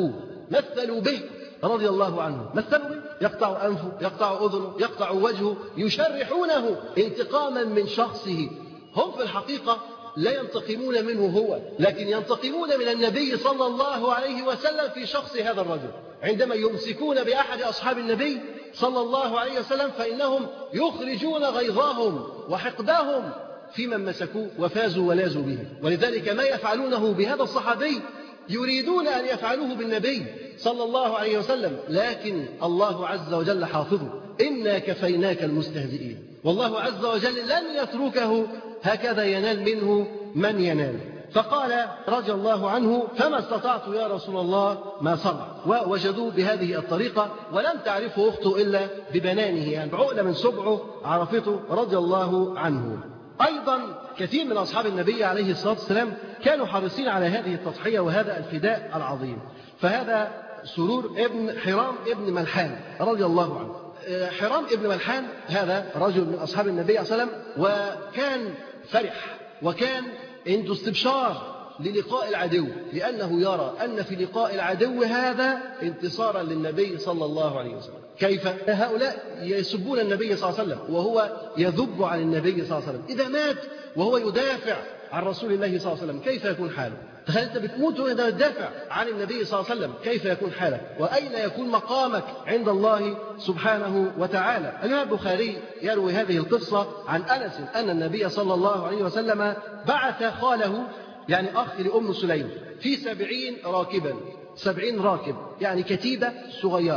مثلوا به رضي الله عنه. مثلوا به، يقطع أنفه، يقطع أذنه، يقطع وجهه، يشرحونه انتقاما من شخصه. هم في الحقيقة لا ينتقمون منه هو، لكن ينتقمون من النبي صلى الله عليه وسلم في شخص هذا الرجل. عندما يمسكون بأحد أصحاب النبي صلى الله عليه وسلم فإنهم يخرجون غيظهم وحقدهم في من مسكوه وفازوا ولازوا به. ولذلك ما يفعلونه بهذا الصحابي يريدون أن يفعلوه بالنبي صلى الله عليه وسلم، لكن الله عز وجل حافظه. إنا كفيناك المستهزئين. والله عز وجل لن يتركه هكذا ينال منه من ينال. فقال رضي الله عنه: فما استطعت يا رسول الله ما صنع. ووجدوه بهذه الطريقة ولم تعرفه أخته إلا ببنانه، يعني بعقلة من سبعه عرفته رضي الله عنه. أيضا كثير من أصحاب النبي عليه الصلاة والسلام كانوا حريصين على هذه التضحية وهذا الفداء العظيم. فهذا سرور ابن حرام ابن ملحان رضي الله عنه. حرام ابن ملحان هذا رجل من أصحاب النبي صلى الله عليه وسلم، وكان فرح وكان عنده استبشار للقاء العدو، لأنه يرى أن في لقاء العدو هذا انتصارا للنبي صلى الله عليه وسلم. كيف؟ هؤلاء يسبون النبي صلى الله عليه وسلم وهو يذب عن النبي صلى الله عليه وسلم. إذا مات وهو يدافع عن رسول الله صلى الله عليه وسلم كيف يكون حاله؟ تخيل أنت بتموت وأنت تدافع عن النبي صلى الله عليه وسلم، كيف يكون حالك؟ وأين يكون مقامك عند الله سبحانه وتعالى؟ الإمام البخاري يروي هذه القصة عن أنس أن النبي صلى الله عليه وسلم بعث خاله، يعني أخ لأم سليم، في 70 راكبا، 70 راكب، يعني كتيبة صغيرة،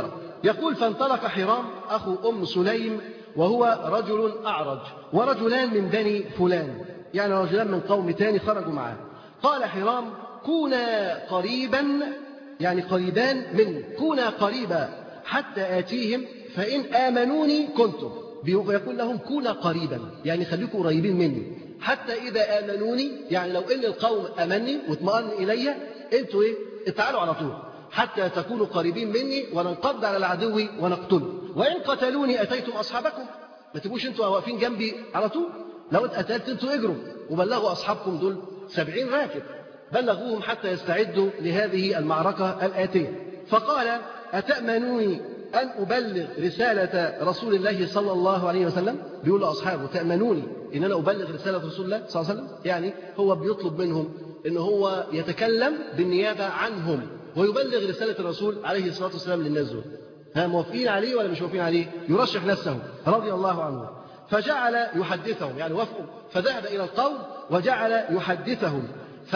يقول فانطلق حرام أخو أم سليم وهو رجل أعرج ورجلان من بني فلان، يعني رجلان من قوم تاني خرجوا معاه. قال حرام كونا قريبا، يعني قريبان من كونا قريبا حتى آتيهم فإن آمنوني كنتم. يقول لهم كونا قريبا يعني خليكم قريبين مني، حتى إذا آمنوني يعني لو إن القوم أمني واطمأن إلي أنتوا تعالوا على طول حتى تكونوا قريبين مني وننقض على العدو ونقتله، وإن قتلوني أتيتم أصحابكم، ما تبقوش أنتوا واقفين جنبي على طول، لو اتقتلت أنتوا اجروا وبلغوا أصحابكم دول 70 راكب بلغوهم حتى يستعدوا لهذه المعركة الآتية. فقال أتأمنوني أن أبلغ رسالة رسول الله صلى الله عليه وسلم؟ بيقول لأصحابه تأمنوني إن أنا أبلغ رسالة رسول الله صلى الله عليه وسلم؟ يعني هو بيطلب منهم إن هو يتكلم بالنيابة عنهم ويبلغ رسالة الرسول عليه الصلاة والسلام للناس دول. ها موافقين عليه ولا مش موافقين عليه؟ يرشح نفسه رضي الله عنه. فجعل يحدثهم، يعني وافقوا، فذهب إلى القوم وجعل يحدثهم.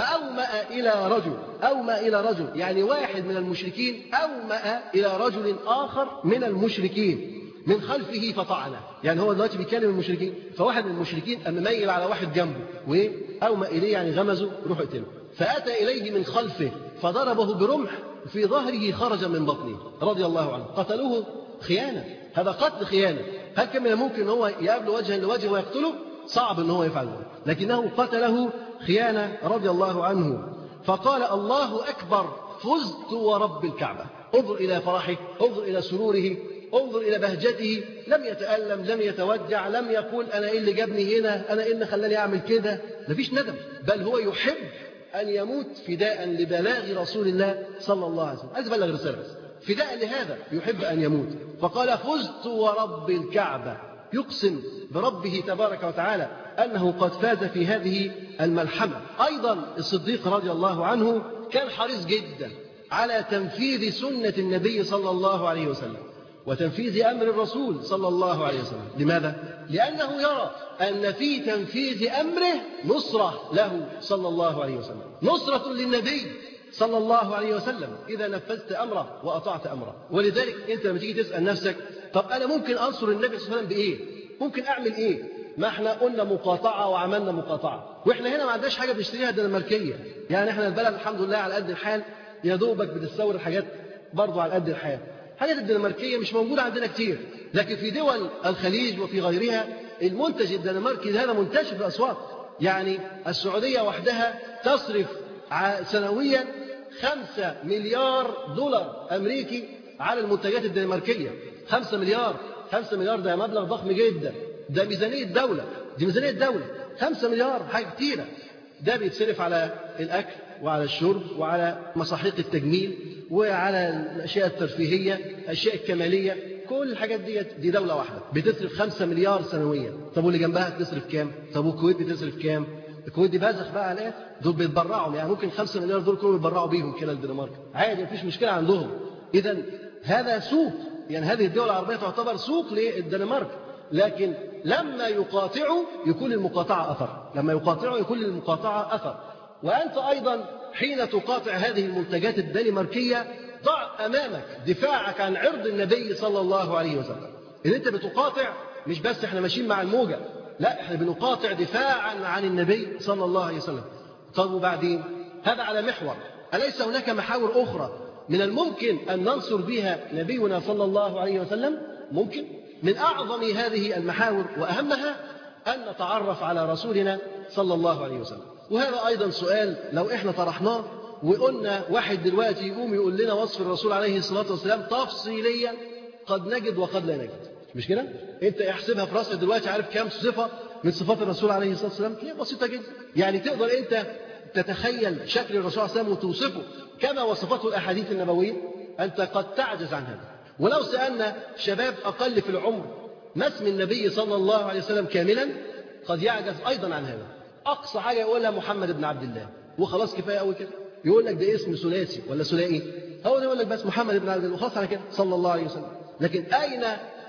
أومأ إلى رجل يعني واحد من المشركين أومأ إلى رجل آخر من المشركين من خلفه فطعنه، يعني هو دلوقتي بيكلم المشركين فواحد من المشركين أما ميل على واحد جنبه وأومأ إليه يعني غمزه روح اقتله، فأتى إليه من خلفه فضربه برمح في ظهره خرج من بطنه رضي الله عنه. قتلوه خيانة، هذا قتل خيانة. هل كان من الممكن أن هو يقابله وجها لوجه ويقتله؟ صعب أن هو يفعل ذلك، لكنه قتله خيانة رضي الله عنه. فقال الله أكبر فزت ورب الكعبة. انظر إلى فرحه، انظر إلى سروره، انظر إلى بهجته، لم يتألم، لم يتوجع، لم يقول أنا إيه اللي جابني هنا، أنا إيه اللي خلاني أعمل كده، مفيش ندم، بل هو يحب أن يموت فداء لبلاغ رسول الله صلى الله عليه وسلم. عايز يبلغ رسالة فداء لهذا، يحب أن يموت. فقال فزت ورب الكعبة، يقسم بربه تبارك وتعالى أنه قد فاز في هذه الملحمة. أيضا الصديق رضي الله عنه كان حريص جدا على تنفيذ سنة النبي صلى الله عليه وسلم وتنفيذ أمر الرسول صلى الله عليه وسلم. لماذا؟ لأنه يرى أن في تنفيذ أمره نصرة له صلى الله عليه وسلم، نصرة للنبي صلى الله عليه وسلم إذا نفذت أمره وأطعت أمره. ولذلك أنت لما تيجي تسأل نفسك طب أنا ممكن أنصر النبي صلى الله عليه وسلم بإيه؟ ممكن أعمل إيه؟ ما احنا قلنا مقاطعة وعملنا مقاطعة، واحنا هنا ما عندناش حاجة بنشتريها دنماركية، يعني احنا البلد الحمد لله على قد الحال، يا دوبك بتستورد الحاجات برضو على قد الحال. حاجات الدنماركية مش موجودة عندنا كتير، لكن في دول الخليج وفي غيرها المنتج الدنماركي هذا منتشر في الأسواق. يعني السعودية وحدها تصرف سنويا 5 مليار دولار أمريكي على المنتجات الدنماركية. 5 مليار ده مبلغ ضخم جدا، ده ميزانية دولة، دي ميزانية دولة. 5 مليار حاجة كتيرة، ده بيتصرف على الأكل وعلى الشرب وعلى مصاحيق التجميل وعلى الأشياء الترفيهية، الأشياء الكمالية، كل الحاجات دي دولة واحدة بتصرف 5 مليار سنويا. طب واللي جنبها بتصرف كام؟ طب والكويت بتصرف كام؟ الكويت دي بازخ بقى على الآخر، دول بيتبرعوا، يعني ممكن 5 مليار دول كلهم يتبرعوا بيهم كده الدنمارك عادي، مفيش مشكلة عندهم. إذا هذا سوق، يعني هذه الدول العربية تعتبر سوق للدنمارك، لكن لما يقاطعوا يكون المقاطعة أثر، لما يقاطعوا يكون المقاطعة أثر. وأنت أيضا حين تقاطع هذه المنتجات الدنماركية ضع أمامك دفاعك عن عرض النبي صلى الله عليه وسلم. إن أنت بتقاطع مش بس إحنا ماشيين مع الموجة، لا إحنا بنقاطع دفاعا عن النبي صلى الله عليه وسلم. طب وبعدين هذا على محور، أليس هناك محاور أخرى من الممكن أن ننصر بها نبينا صلى الله عليه وسلم؟ ممكن. من أعظم هذه المحاور وأهمها أن نتعرف على رسولنا صلى الله عليه وسلم. وهذا أيضا سؤال لو إحنا طرحناه وقلنا واحد دلوقتي يقوم يقول لنا وصف الرسول عليه الصلاة والسلام تفصيليا قد نجد وقد لا نجد، مش كده؟ أنت احسبها في رأسك دلوقتي، عارف كام صفة من صفات الرسول عليه الصلاة والسلام؟ هي بسيطة جدا، يعني تقدر أنت تتخيل شكل الرسول عليه الصلاة والسلام وتوصفه كما وصفته الأحاديث النبوية؟ أنت قد تعجز عن هذا. ولو سألنا شباب أقل في العمر ما اسم النبي صلى الله عليه وسلم كاملا قد يعجز أيضا عن هذا. أقصى حاجة يقولها محمد بن عبد الله وخلاص كفاية قوي كده. يقول لك ده اسم ثلاثي ولا ثنائي، هو يقول لك بس محمد بن عبد الله وخلاص على كده صلى الله عليه وسلم. لكن أين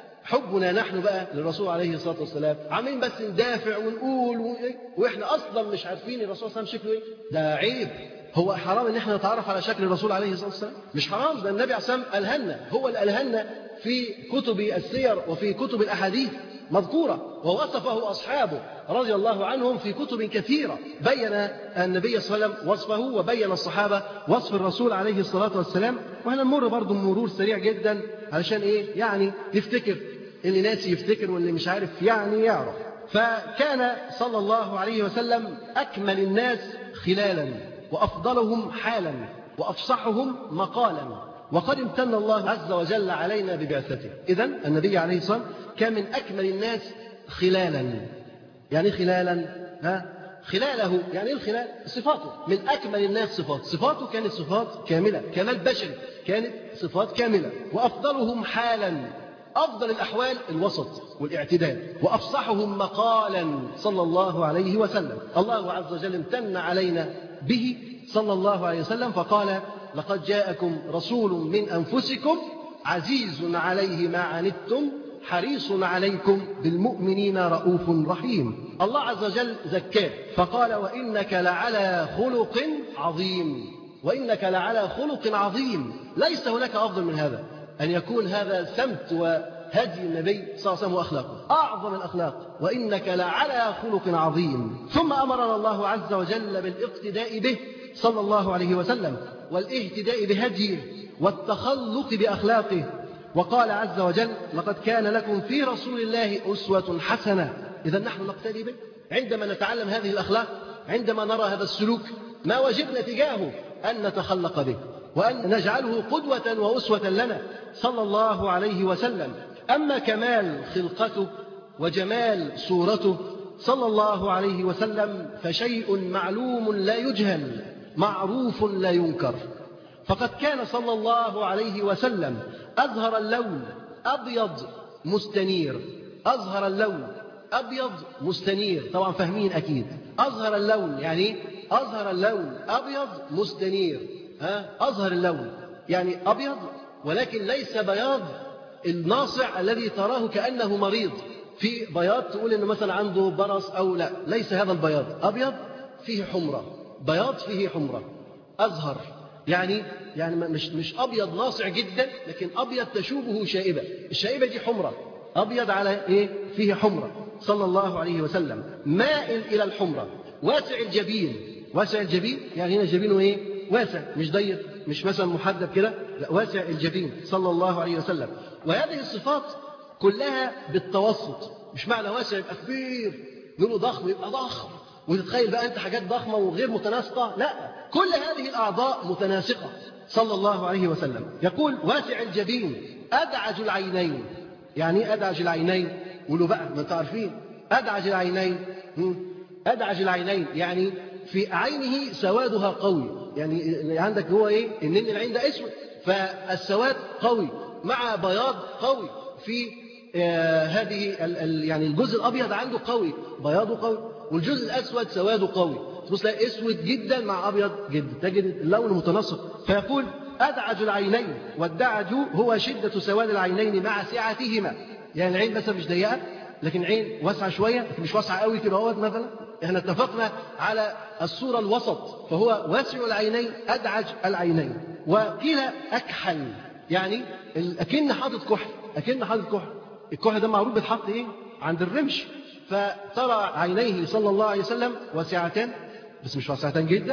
حبنا نحن بقى للرسول عليه الصلاة والسلام؟ عاملين بس ندافع ونقول وإحنا أصلا مش عارفين الرسول صلى الله عليه وسلم شكله إيه. ده عيب. هو حرام ان احنا نتعرف على شكل الرسول عليه الصلاه والسلام؟ مش حرام، ده النبي عليه الصلاه والسلام الهنا، هو اللي الهنا في كتب السير وفي كتب الأحاديث مذكورة، ووصفه أصحابه رضي الله عنهم في كتب كثيرة. بين النبي صلى الله عليه وسلم وصفه، وبين الصحابة وصف الرسول عليه الصلاة والسلام. وإحنا نمر برضو مرور سريع جدا علشان يعني نفتكر، اللي ناسي يفتكر واللي مش عارف يعرف. فكان صلى الله عليه وسلم أكمل الناس خلالا، وأفضلهم حالا، وأفصحهم مقالا، وقد امتن الله عز وجل علينا ببعثته. إذن النبي عليه الصلاة والسلام كان من أكمل الناس خلالا. يعني خلالا خلاله يعني الخلال صفاته، من أكمل الناس صفاته كانت صفات كاملة، كمال بشري، كانت صفات كاملة. وأفضلهم حالا، أفضل الأحوال الوسط والاعتدال. وأفصحهم مقالا صلى الله عليه وسلم. الله عز وجل امتن علينا به صلى الله عليه وسلم فقال: لقد جاءكم رسول من أنفسكم عزيز عليه ما عنتم حريص عليكم بالمؤمنين رؤوف رحيم. الله عز وجل زكاه فقال: وإنك لعلى خلق عظيم. وإنك لعلى خلق عظيم. ليس هناك أفضل من هذا، أن يكون هذا سمت وهدي النبي صلى الله عليه وسلم وأخلاقه، أعظم الأخلاق. وإنك لعلى خلق عظيم. ثم أمرنا الله عز وجل بالاقتداء به صلى الله عليه وسلم، والاهتداء بهديه، والتخلق بأخلاقه. وقال عز وجل: لقد كان لكم في رسول الله أسوة حسنة. إذا نحن نقتدي به عندما نتعلم هذه الأخلاق، عندما نرى هذا السلوك، ما وجبنا تجاهه أن نتخلق به، وأن نجعله قدوة وأسوة لنا صلى الله عليه وسلم. أما كمال خلقته وجمال صورته صلى الله عليه وسلم فشيء معلوم لا يجهل، معروف لا ينكر. فقد كان صلى الله عليه وسلم أزهر اللون أبيض مستنير. أزهر اللون أبيض مستنير، طبعا فاهمين أكيد. أزهر اللون يعني أزهر اللون أبيض مستنير. أزهر اللون يعني أبيض، ولكن ليس بياض الناصع الذي تراه كأنه مريض. في بياض تقول إنه مثلا عنده برص أو لا، ليس هذا البياض. أبيض فيه حمرة، بياض فيه حمرة. أزهر يعني مش أبيض ناصع جدا، لكن أبيض تشوبه شائبة. الشائبة دي حمرة، أبيض على فيه حمرة صلى الله عليه وسلم. مائل إلى الحمرة. واسع الجبين. واسع الجبين يعني هنا جبينه واسع، مش ضيق، مش مثلا محدب كده، لا، واسع الجبين صلى الله عليه وسلم. وهذه الصفات كلها بالتوسط. مش معنى واسع يبقى كبير، نقوله ضخم يبقى ضخم، وتتخيل بقى أنت حاجات ضخمة وغير متناسقة. لا، كل هذه الأعضاء متناسقة صلى الله عليه وسلم. يقول: واسع الجبين أدعج العينين. يعني أدعج العينين، قولوا بقى ما تعرفين أدعج العينين. أدعج العينين يعني في عينه سوادها قوي. يعني عندك هو النين العين ده اسود، فالسواد قوي مع بياض قوي في هذه يعني الجزء الأبيض عنده قوي، بياضه قوي، والجزء الأسود سواده قوي. تبص تلاقي اسود جدا مع أبيض جدا، تجد اللون متناسق. فيقول: أدعج العينين. والدعج هو شدة سواد العينين مع سعتهما. يعني العين مثلا مش ضيقة، لكن عين واسعة شوية، مش واسعة قوي كده اهوت مثلا. احنا اتفقنا على الصورة الوسط، فهو واسع العينين أدعج العينين. وقيل أكحل، يعني أكن حاطط كحل، أكن حاطط كحل. الكحل ده معروف بيتحط عند الرمش. فترى عينيه صلى الله عليه وسلم واسعتان، بس مش واسعتان جدا،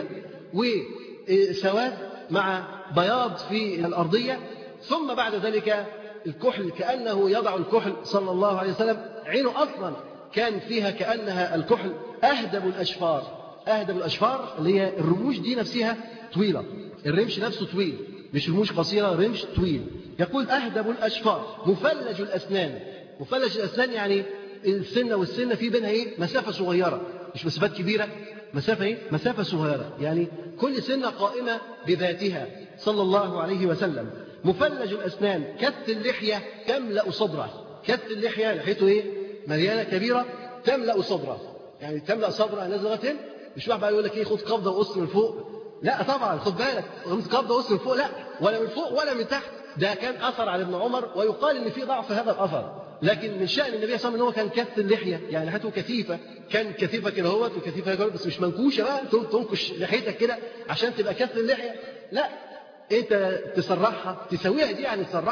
وسواد مع بياض في الأرضية. ثم بعد ذلك الكحل، كأنه يضع الكحل صلى الله عليه وسلم. عينه أصلا كان فيها كأنها الكحل. أهدب الأشفار. أهدب الأشفار اللي هي الرموش دي نفسها طويلة، الرمش نفسه طويل، مش رموش قصيرة، رمش طويل. يقول: أهدب الأشفار. مفلج الأسنان. مفلج الأسنان يعني السنة والسنة في بينها مسافة صغيرة، مش مسافات كبيرة، مسافة صغيرة. يعني كل سنة قائمة بذاتها صلى الله عليه وسلم. مفلج الأسنان. كث اللحية تملأ صدره. كث اللحية، لحيته مليانة كبيرة تملأ صدره. يعني تملأ صدره نزغة. مش واحد بقى يقول لك خد قبضة وقص من فوق. لا طبعا، خد بالك، قبضة وقص من فوق لا، ولا من فوق ولا من تحت. ده كان أثر على ابن عمر، ويقال إن في ضعف هذا الأثر. لكن من شأن النبي صلى الله عليه وسلم إن هو كان كث اللحية، يعني لحيته كثيفة، كان كثيفة كده اهوت وكثيفة كده، بس مش منكوشة بقى تنكش لحيتك كده عشان تبقى كث اللحية. لا، أنت تسرحها، تسويها دي يعني تسرحها،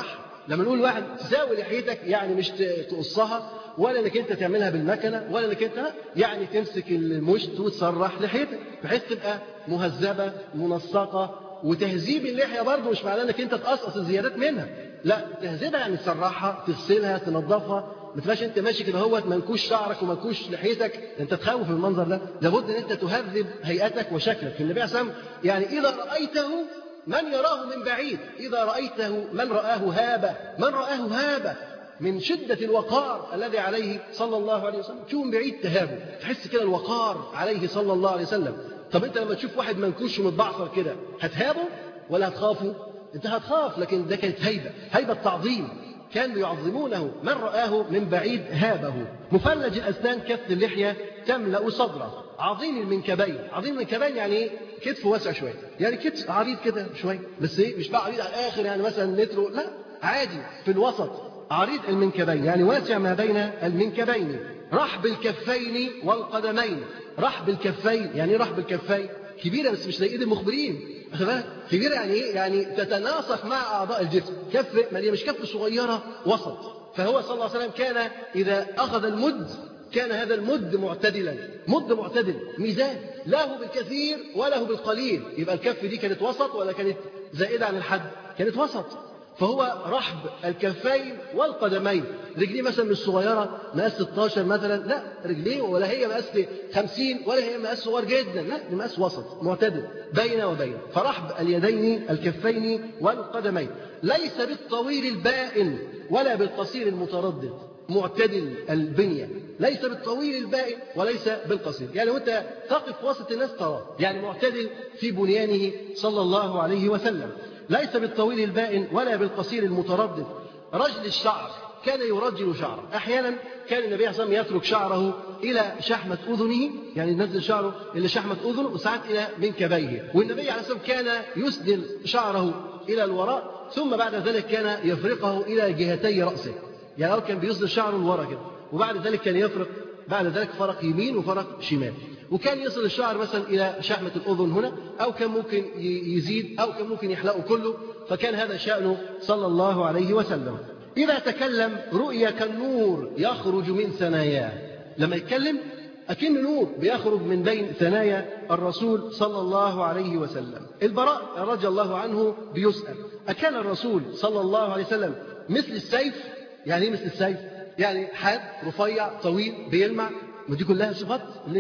لما نقول واحد تساوي لحيتك يعني مش تقصها ولا انك انت تعملها بالمكنه ولا انك انت يعني تمسك المشط وتسرح لحيتك بحيث تبقى مهذبه منسقه. وتهذيب اللحيه برضه مش معناه انك انت تقصقص الزيادات منها، لا، تهذيبها يعني تسرحها تغسلها تنظفها. ما تبقاش انت ماشي كده هوت منكوش شعرك ومنكوش لحيتك، انت تخوف المنظر ده. لابد ان انت تهذب هيئتك وشكلك. النبي عليه الصلاه والسلام يعني اذا رايته من يراه من بعيد، اذا رايته من راه هابه، من راه هابه من شدة الوقار الذي عليه صلى الله عليه وسلم. تشوف من بعيد تهابه، تحس كده الوقار عليه صلى الله عليه وسلم. طب انت لما تشوف واحد منكوش ومتبعثر كده هتهابه ولا هتخافه؟ انت هتخاف، لكن ده كانت هيبة تعظيم، كانوا يعظمونه. من رآه من بعيد هابه. مفلج الأسنان كث اللحية تملأ صدره. عظيم المنكبين. عظيم المنكبين يعني ايه؟ كتف واسع شوية، يعني كتف عريض كده شوية، بس ايه مش بقى عريض على الآخر يعني مثلا متر، لا، عادي في الوسط. عريض المنكبين يعني واسع ما بين المنكبين. رحب الكفين والقدمين. رحب الكفين يعني ايه رحب الكفين؟ كبيرة بس مش زي ايد المخبرين، كبيرة يعني ايه؟ يعني تتناسق مع أعضاء الجسم. كف مش كف صغيرة، وسط. فهو صلى الله عليه وسلم كان إذا أخذ المد كان هذا المد معتدلا، مد معتدل، ميزان، لا هو بالكثير ولا هو بالقليل. يبقى الكف دي كانت وسط ولا كانت زائدة عن الحد؟ كانت وسط. فهو رحب الكفين والقدمين. رجليه مثلا مش صغيرة مقاس 16 مثلا، لا، رجليه ولا هي مقاس 50 ولا هي مقاس صغير جدا، لا، دي مقاس وسط معتدل بين وبين. فرحب اليدين الكفين والقدمين. ليس بالطويل البائن ولا بالقصير المتردد، معتدل البنية. ليس بالطويل البائن وليس بالقصير، يعني وانت تقف وسط الناس تراه، يعني معتدل في بنيانه صلى الله عليه وسلم. ليس بالطويل البائن ولا بالقصير المتردد. رجل الشعر، كان يرجل شعره. أحيانا كان النبي صلى الله عليه وسلم يترك شعره إلى شحمة أذنه، يعني ينزل شعره إلى شحمة أذنه، وساعات إلى منكبيه. والنبي عليه الصلاة والسلام كان يسدل شعره إلى الوراء، ثم بعد ذلك كان يفرقه إلى جهتي رأسه. يعني أول كان بيسدل شعره لورا كده، وبعد ذلك كان يفرق، بعد ذلك فرق يمين وفرق شمال. وكان يصل الشعر مثلا إلى شحمة الأذن هنا، أو كان ممكن يزيد، أو كان ممكن يحلقه كله. فكان هذا شأنه صلى الله عليه وسلم. إذا تكلم رؤيا كالنور يخرج من ثناياه. لما يتكلم أكن نور بيخرج من بين ثنايا الرسول صلى الله عليه وسلم. البراء رضي الله عنه بيسأل: أكان الرسول صلى الله عليه وسلم مثل السيف؟ يعني إيه مثل السيف؟ يعني حاد رفيع طويل بيلمع؟ ودي كلها صفات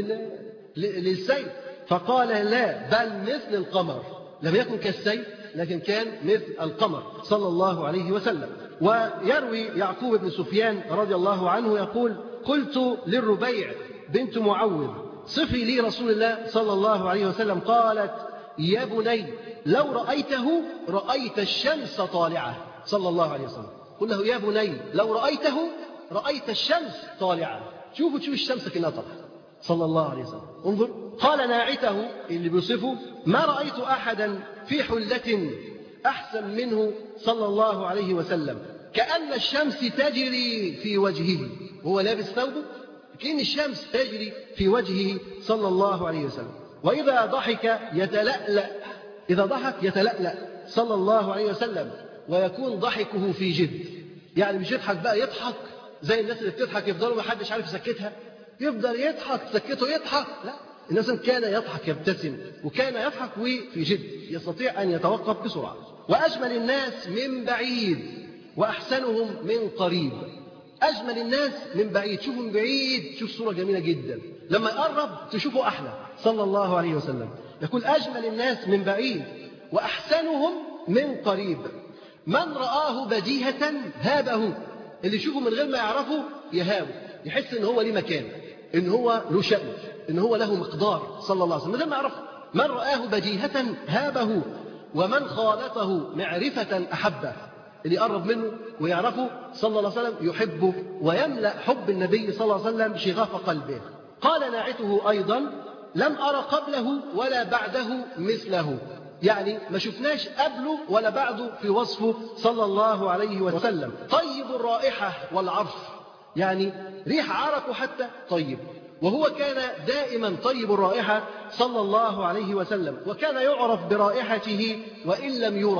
للسيف. فقال: لا، بل مثل القمر. لم يكن كالسيف، لكن كان مثل القمر صلى الله عليه وسلم. ويروي يعقوب بن سفيان رضي الله عنه يقول: قلت للربيع بنت معوذ: صفي لي رسول الله صلى الله عليه وسلم. قالت: يا بني لو رأيته رأيت الشمس طالعة. صلى الله عليه وسلم. قل له: يا بني لو رأيته رأيت الشمس طالعة. شوف الشمس كأنها طالعة صلى الله عليه وسلم. انظر. قال ناعته اللي بيوصفه: ما رأيت أحدا في حلة أحسن منه صلى الله عليه وسلم، كأن الشمس تجري في وجهه. وهو لابس ثوبه كأن الشمس تجري في وجهه صلى الله عليه وسلم. وإذا ضحك يتلألأ، إذا ضحك يتلألأ صلى الله عليه وسلم، ويكون ضحكه في جد. يعني مش يضحك بقى يضحك زي الناس اللي بتضحك يفضلوا ما حدش عارف يسكتها، يفضل يضحك تسكته يضحك، لا، الناس كان يضحك يبتسم، وكان يضحك وفي جد، يستطيع أن يتوقف بسرعة. وأجمل الناس من بعيد وأحسنهم من قريب. أجمل الناس من بعيد، شوفوا من بعيد شوف صورة جميلة جدا، لما يقرب تشوفوا أحلى صلى الله عليه وسلم. يقول: أجمل الناس من بعيد وأحسنهم من قريب. من رآه بديهة هابه. اللي يشوفه من غير ما يعرفه يهابه، يحس إن هو ليه مكان، إن هو له شأن، إن هو له مقدار صلى الله عليه وسلم من غير ما يعرفه. من رآه بديهة هابه، ومن خالطه معرفة أحبه. اللي يقرب منه ويعرفه صلى الله عليه وسلم يحبه، ويملأ حب النبي صلى الله عليه وسلم شغاف قلبه. قال ناعته أيضا: لم أرى قبله ولا بعده مثله. يعني ما شفناش قبله ولا بعده في وصفه صلى الله عليه وسلم. طيب الرائحة والعرف، يعني ريح عرقه حتى طيب، وهو كان دائما طيب الرائحة صلى الله عليه وسلم، وكان يعرف برائحته وإن لم يرى.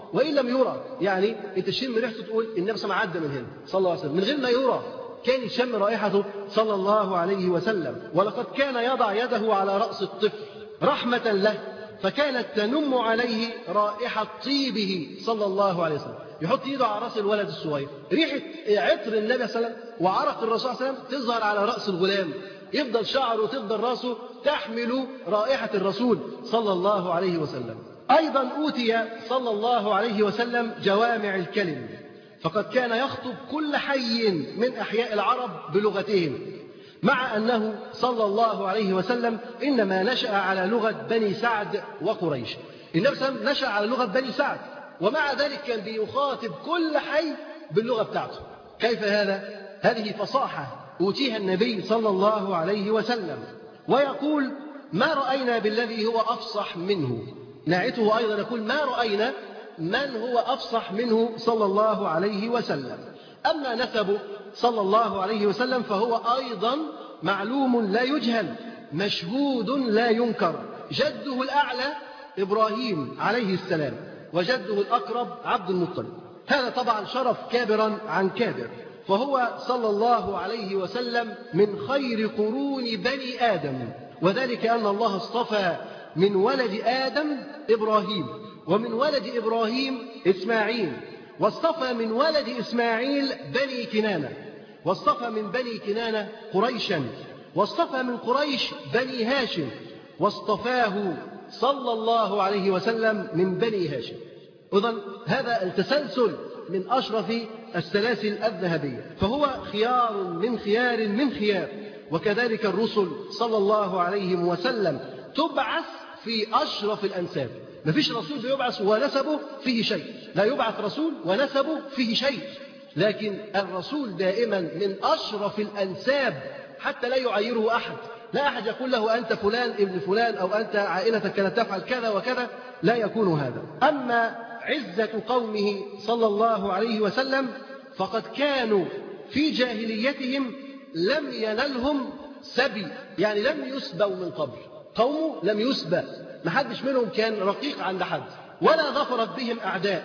وإن لم يرى، يعني أنت تشم ريحته تقول النبي صلى الله عليه وسلم عدى من هنا صلى الله عليه وسلم من غير ما يرى، كان يشم رائحته صلى الله عليه وسلم. ولقد كان يضع يده على رأس الطفل رحمة له، فكانت تنم عليه رائحة طيبه صلى الله عليه وسلم. يحط ايده على راس الولد الصغير، ريحة عطر النبي صلى الله عليه وسلم وعرق الرسول صلى الله عليه وسلم تظهر على رأس الغلام، يفضل شعره وتفضل راسه تحمل رائحة الرسول صلى الله عليه وسلم. أيضا أوتي صلى الله عليه وسلم جوامع الكلم، فقد كان يخطب كل حي من أحياء العرب بلغتهم، مع أنه صلى الله عليه وسلم إنما نشأ على لغة بني سعد وقريش. النبي صلى الله عليه وسلم نشأ على لغة بني سعد، ومع ذلك كان بيخاطب كل حي باللغة بتاعته. كيف هذا؟ هذه فصاحة أوتيها النبي صلى الله عليه وسلم. ويقول ما رأينا بالذي هو أفصح منه، ناعته أيضا يقول ما رأينا من هو أفصح منه صلى الله عليه وسلم. أما نسبه صلى الله عليه وسلم فهو أيضا معلوم لا يجهل، مشهود لا ينكر. جده الأعلى إبراهيم عليه السلام، وجده الأقرب عبد المطلب. هذا طبعا شرف كابرا عن كابر، فهو صلى الله عليه وسلم من خير قرون بني آدم، وذلك أن الله اصطفى من ولد آدم إبراهيم، ومن ولد إبراهيم إسماعيل، واصطفى من ولد إسماعيل بني كنانة، واصطفى من بني كنانة قريشا، واصطفى من قريش بني هاشم، واصطفاه صلى الله عليه وسلم من بني هاشم. إذن هذا التسلسل من أشرف السلاسل الذهبية، فهو خيار من خيار من خيار. وكذلك الرسل صلى الله عليه وسلم تبعث في أشرف الأنساب. ما فيش رسول بيبعث ونسبه فيه شيء، لا يبعث رسول ونسبه فيه شيء، لكن الرسول دائما من أشرف الأنساب حتى لا يعيره أحد. لا أحد يقول له أنت فلان ابن فلان، أو أنت عائلتك كانت تفعل كذا وكذا، لا يكون هذا. أما عزة قومه صلى الله عليه وسلم فقد كانوا في جاهليتهم لم ينلهم سبي، يعني لم يسبوا من قبل. قومه لم يسبى، محدش منهم كان رقيق عند حد، ولا ظفرت بهم أعداء،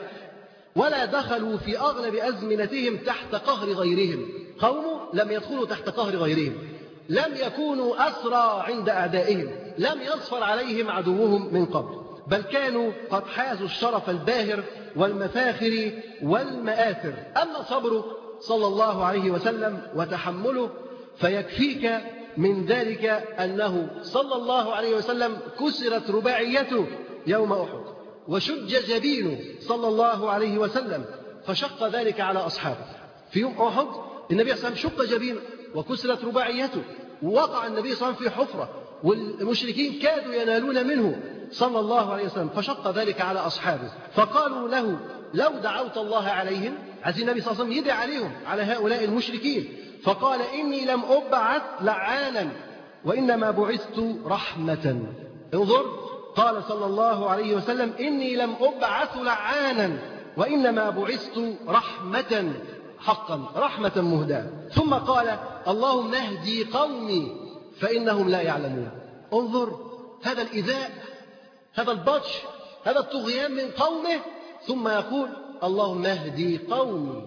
ولا دخلوا في أغلب أزمنتهم تحت قهر غيرهم. قومه لم يدخلوا تحت قهر غيرهم، لم يكونوا أسرى عند أعدائهم، لم يظفر عليهم عدوهم من قبل، بل كانوا قد حازوا الشرف الباهر والمفاخر والمآثر. أما صبره صلى الله عليه وسلم وتحمله فيكفيك من ذلك أنه صلى الله عليه وسلم كسرت رباعيته يوم أحد، وشج جبينه صلى الله عليه وسلم، فشق ذلك على أصحابه. في يوم أحد النبي صلى الله عليه وسلم شق جبينه وكسرت رباعيته، ووقع النبي صلى الله عليه وسلم في حفرة، والمشركين كادوا ينالون منه صلى الله عليه وسلم، فشق ذلك على أصحابه. فقالوا له لو دعوت الله عليهم، عايز النبي صلى الله عليه وسلم يدعي عليهم على هؤلاء المشركين، فقال إني لم أبعث لعانا وإنما بعثت رحمة. انظر، قال صلى الله عليه وسلم إني لم أبعث لعانا وإنما بعثت رحمة، حقا رحمة مهداة. ثم قال اللهم اهدي قومي فإنهم لا يعلمون. انظر هذا الإيذاء، هذا البطش، هذا الطغيان من قومه، ثم يقول اللهم اهدي قومي.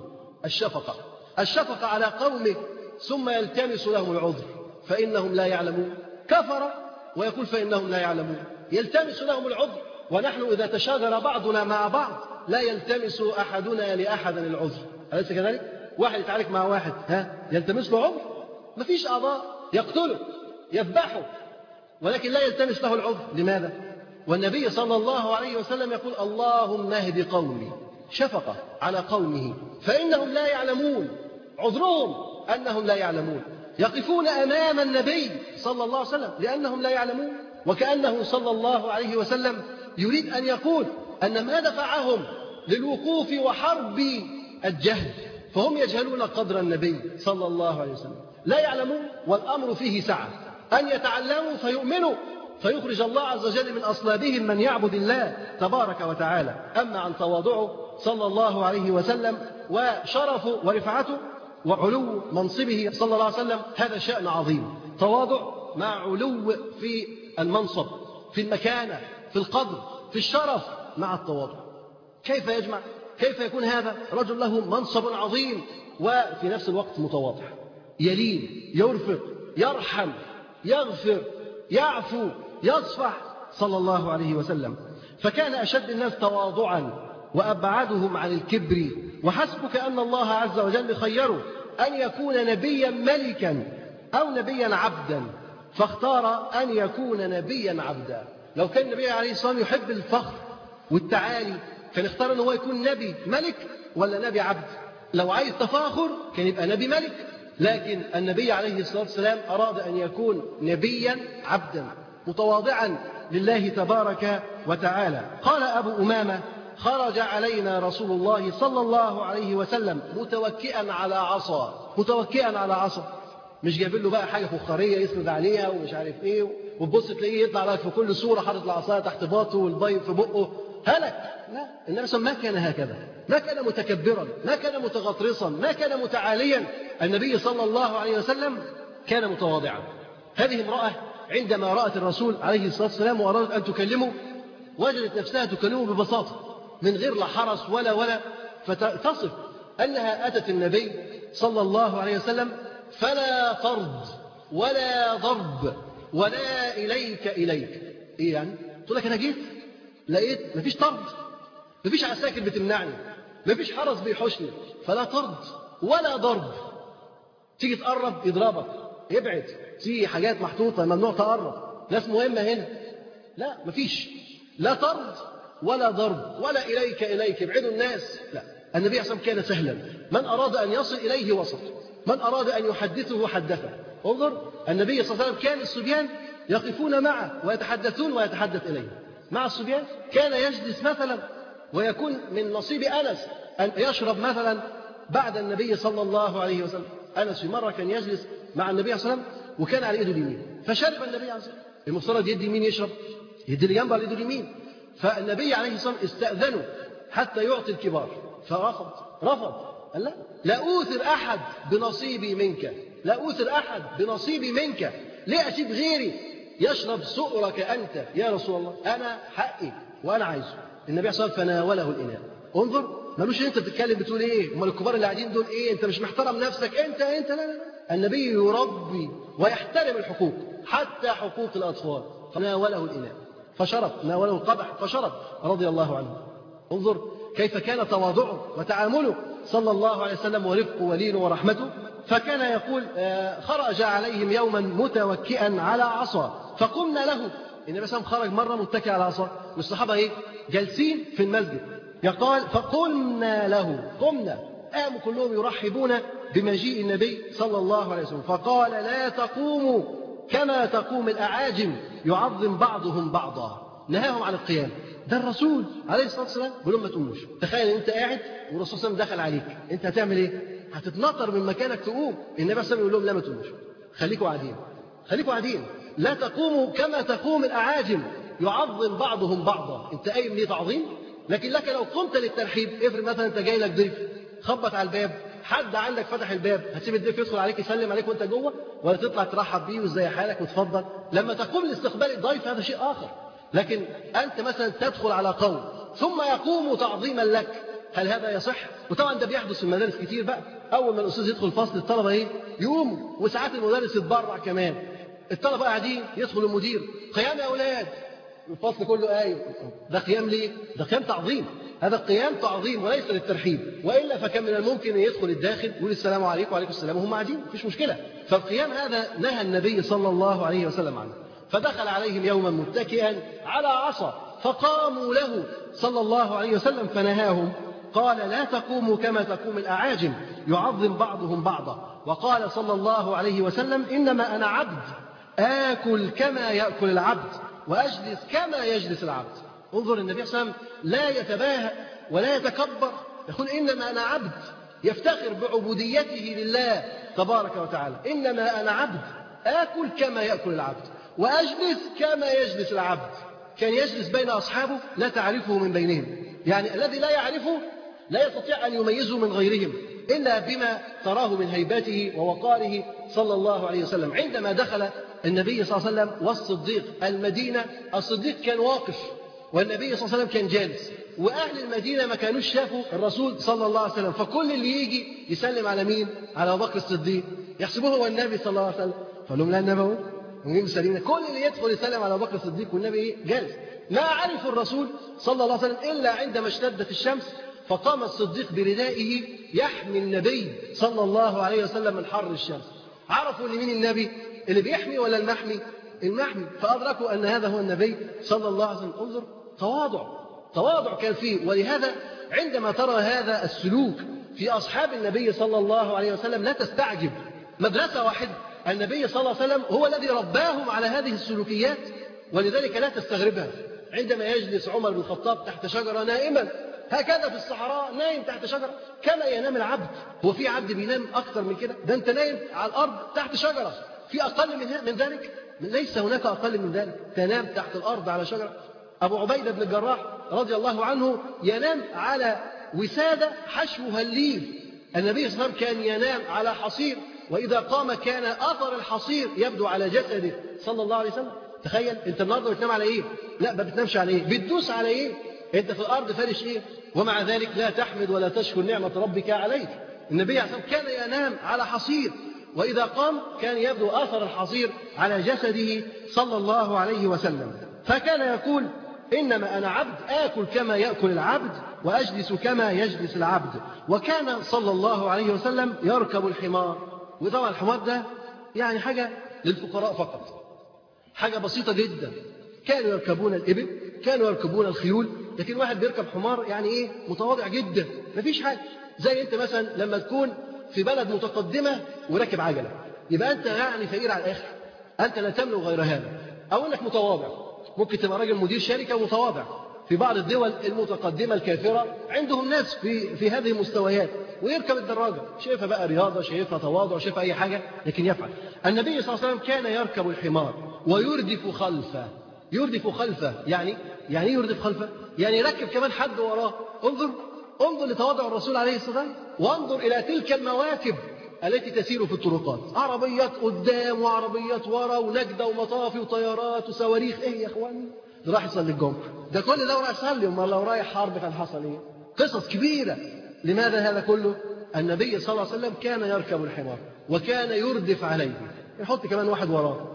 الشفقة على قومه، ثم يلتمس لهم العذر فإنهم لا يعلمون. كفر ويقول فإنهم لا يعلمون، يلتمس لهم العذر. ونحن إذا تشاجر بعضنا مع بعض لا يلتمس أحدنا لأحد العذر، أليس كذلك؟ واحد يتعارك مع واحد يلتمس له عذر؟ مفيش أعضاء، يقتله يذبحه، ولكن لا يلتمس له العذر. لماذا؟ والنبي صلى الله عليه وسلم يقول اللهم اهد قومي، شفقة على قومه فإنهم لا يعلمون. عذرهم أنهم لا يعلمون، يقفون أمام النبي صلى الله عليه وسلم لأنهم لا يعلمون. وكأنه صلى الله عليه وسلم يريد أن يقول أن ما دفعهم للوقوف وحرب الجهل، فهم يجهلون قدر النبي صلى الله عليه وسلم، لا يعلمون. والأمر فيه سعة، أن يتعلموا فيؤمنوا فيخرج الله عز وجل من أصلابهم من يعبد الله تبارك وتعالى. أما عن تواضعه صلى الله عليه وسلم وشرفه ورفعته وعلو منصبه صلى الله عليه وسلم، هذا شأن عظيم. تواضع مع علو في المنصب، في المكانة، في القدر، في الشرف، مع التواضع. كيف يجمع؟ كيف يكون هذا رجل له منصب عظيم وفي نفس الوقت متواضع، يلين، يرفق، يرحم، يغفر، يعفو، يصفح صلى الله عليه وسلم. فكان أشد الناس تواضعا وأبعدهم عن الكبر. وحسبك أن الله عز وجل خيره أن يكون نبيا ملكا أو نبيا عبدا، فاختار أن يكون نبيا عبدا. لو كان النبي عليه الصلاة والسلام يحب الفخر والتعالي كان اختار أنه هو يكون نبي ملك ولا نبي عبد. لو عايز تفاخر كان يبقى نبي ملك، لكن النبي عليه الصلاة والسلام أراد أن يكون نبيا عبدا متواضعا لله تبارك وتعالى. قال أبو أمامة: خرج علينا رسول الله صلى الله عليه وسلم متوكئا على عصا. متوكئا على عصا، مش جايبين له بقى حاجة فخارية يسند عليها ومش عارف ايه، وتبص تلاقيه يطلع لك في كل صورة حاطط العصاية تحت باطه والبيض في بقه هلك. لا، النبي صلى الله عليه وسلم ما كان هكذا، ما كان متكبرا، ما كان متغطرسا، ما كان متعاليا. النبي صلى الله عليه وسلم كان متواضعا. هذه امرأة عندما رأت الرسول عليه الصلاة والسلام وأرادت أن تكلمه وجدت نفسها تكلمه ببساطة من غير لا حرس ولا فتصف أنها أتت النبي صلى الله عليه وسلم فلا طرد ولا ضرب ولا إليك. إيه يعني؟ تقول لك أنا جيت لقيت مفيش طرد، مفيش عساكر بتمنعني، مفيش حرس بيحوشني، فلا طرد ولا ضرب. تيجي تقرب يضربك، يبعد، في حاجات محطوطة ممنوع تقرب، ناس مهمة هنا. لا، مفيش لا طرد ولا ضرب ولا إليك ابعدوا الناس. لا، النبي صلى الله عليه وسلم كان سهلا، من أراد أن يصل إليه وصل، من أراد أن يحدثه حدثه. انظر النبي صلى الله عليه وسلم كان الصبيان يقفون معه ويتحدثون ويتحدث إليه. مع الصبيان كان يجلس مثلا ويكون من نصيب أنس أن يشرب مثلا بعد النبي صلى الله عليه وسلم. أنس في مرة كان يجلس مع النبي صلى الله عليه وسلم وكان على إيده اليمين، فشرب النبي عليه الصلاة والسلام. المفترض يدي مين يشرب؟ يدي اللي جنبه على إيده اليمين. فالنبي عليه الصلاة والسلام استأذنه حتى يعطي الكبار، فرفض. قال لا أوثر أحد بنصيبي منك، لا أوثر أحد بنصيبي منك، ليه أسيب غيري يشرب سؤرك أنت يا رسول الله؟ أنا حقي وأنا عايزه. النبي صلى الله عليه وسلم فناوله الإناء. انظر، مالوش أنت بتتكلم بتقول إيه؟ أمال الكبار اللي قاعدين دول إيه؟ أنت مش محترم نفسك أنت لا. النبي يربي ويحترم الحقوق حتى حقوق الأطفال. فناوله الإناء فشرب، ناوله القدح فشرب رضي الله عنه. انظر كيف كان تواضعه وتعامله صلى الله عليه وسلم ورفقه ولينه ورحمته. فكان يقول: خرج عليهم يوما متوكئا على عصا فقمنا له. النبي صلى الله عليه وسلم خرج مرة متكئ على عصا والصحابة جالسين في المسجد. يقال: فقمنا له، قمنا، قاموا كلهم يرحبون بمجيء النبي صلى الله عليه وسلم. فقال: لا تقوموا كما تقوم الأعاجم يعظم بعضهم بعضا. نهاهم عن القيام. ده الرسول عليه الصلاة والسلام بيقول لهم ما تقوموش. تخيل انت قاعد والرسول صلى الله عليه وسلم دخل عليك، انت هتعمل ايه؟ هتتنطر من مكانك تقوم. النبي صلى الله عليه وسلم يقول لهم لا ما تقوموش، خليكوا قاعدين. لا تقوموا كما تقوم الأعاجم يعظم بعضهم بعضا. انت قايم ليه تعظيم؟ لكن لك لو قمت للترحيب، افرض مثلا انت جاي لك ضيف خبط على الباب، حد عندك فتح الباب، هتسيب الضيف يدخل عليك يسلم عليك وانت جوه، ولا تطلع ترحب بيه وازاي حالك وتفضل؟ لما تقوم لاستقبال الضيف هذا شيء آخر. لكن أنت مثلا تدخل على قوم ثم يقوموا تعظيما لك، هل هذا يصح؟ وطبعا ده بيحدث في المدارس كتير بقى. أول ما الأستاذ يدخل الفصل الطلبة يقوموا، وساعات المدرس يتبرع كمان. الطلبة قاعدين، يدخل المدير: قيام يا أولاد. الفصل كله قايم. ده قيام ليه؟ ده قيام تعظيم. هذا قيام تعظيم وليس للترحيب، وإلا فكان من الممكن أن يدخل الداخل يقول السلام عليكم وعليكم السلام وهم قاعدين، مفيش مشكلة. فالقيام هذا نهى النبي صلى الله عليه وسلم عنه. فدخل عليهم يوما متكئا على عصا فقاموا له صلى الله عليه وسلم فنهاهم. قال: لا تقوموا كما تقوم الأعاجم يعظم بعضهم بعضا. وقال صلى الله عليه وسلم: إنما أنا عبد آكل كما يأكل العبد وأجلس كما يجلس العبد. انظر النبي صلى الله عليه وسلم لا يتباهى ولا يتكبر، يقول: إنما أنا عبد، يفتخر بعبوديته لله تبارك وتعالى. إنما أنا عبد آكل كما يأكل العبد وأجلس كما يجلس العبد. كان يجلس بين أصحابه لا تعرفه من بينهم، يعني الذي لا يعرفه لا يستطيع أن يميزه من غيرهم إلا بما تراه من هيبته ووقاره صلى الله عليه وسلم. عندما دخل النبي صلى الله عليه وسلم والصديق المدينة، الصديق كان واقف والنبي صلى الله عليه وسلم كان جالس، وأهل المدينة ما كانوش شافوا الرسول صلى الله عليه وسلم، فكل اللي يجي يسلم على مين؟ على أبو بكر الصديق، يحسبوه هو النبي صلى الله عليه وسلم، فقال لهم لا النبي هو مسلمين. كل اللي يدخل يسلم على أبو بكر الصديق والنبي جالس. ما عرفوا الرسول صلى الله عليه وسلم إلا عندما اشتدت الشمس، فقام الصديق بردائه يحمي النبي صلى الله عليه وسلم من حر الشمس. عرفوا لمين النبي؟ اللي بيحمي ولا المحمي؟ المحمي. فأدركوا أن هذا هو النبي صلى الله عليه وسلم. انظر تواضع كان فيه. ولهذا عندما ترى هذا السلوك في أصحاب النبي صلى الله عليه وسلم لا تستعجب. مدرسة واحدة، النبي صلى الله عليه وسلم هو الذي رباهم على هذه السلوكيات، ولذلك لا تستغربها. عندما يجلس عمر بن الخطاب تحت شجرة نائما هكذا في الصحراء، نايم تحت شجرة كما ينام العبد. هو في عبد بينام أكثر من كده؟ ده أنت نايم على الأرض تحت شجرة، في أقل من ذلك؟ ليس هناك أقل من ذلك. تنام تحت الأرض على شجرة. أبو عبيدة بن الجراح رضي الله عنه ينام على وسادة حشوها الليف. النبي صلى الله عليه وسلم كان ينام على حصير، وإذا قام كان أثر الحصير يبدو على جسده صلى الله عليه وسلم. تخيل أنت النهارده بتنام على إيه؟ لا ما بتنامش على إيه؟ بتدوس على إيه؟ أنت في الأرض فارش إيه؟ ومع ذلك لا تحمد ولا تشكر نعمة ربك عليك. النبي عليه الصلاة والسلام كان ينام على حصير، وإذا قام كان يبدو أثر الحصير على جسده صلى الله عليه وسلم. فكان يقول إنما أنا عبد آكل كما يأكل العبد وأجلس كما يجلس العبد. وكان صلى الله عليه وسلم يركب الحمار. وطبعا الحمار ده يعني حاجة للفقراء فقط، حاجة بسيطة جدا. كانوا يركبون الإبل، كانوا يركبون الخيول، لكن واحد بيركب حمار يعني إيه؟ متواضع جدا، مفيش حاجة. زي أنت مثلا لما تكون في بلد متقدمة وراكب عجلة، يبقى أنت يعني فقير على الآخر، أنت لا تملك غير هذا. أو أنك متواضع، ممكن تبقى راجل مدير شركة متواضع. في بعض الدول المتقدمة الكافرة عندهم ناس في هذه المستويات، ويركب الدراجة، شايفها بقى رياضة، شايفها تواضع، شايفها أي حاجة، لكن يفعل. النبي صلى الله عليه وسلم كان يركب الحمار ويردف خلفه. يردف خلفه يعني يردف خلفه يعني يركب كمان حد وراه. انظر لتواضع الرسول عليه الصلاة والسلام، وانظر إلى تلك المواكب التي تسير في الطرقات، عربيات قدام وعربيات ورا ونجدة ومطافي وطيارات وصواريخ. ايه يا اخواني؟ ده راح يصلي الجمعة، ده كل ده راح يصلي، امال لو رايح حرب كان حصل ايه؟ قصص كبيرة. لماذا هذا كله؟ النبي صلى الله عليه وسلم كان يركب الحمار وكان يردف عليه، يحط كمان واحد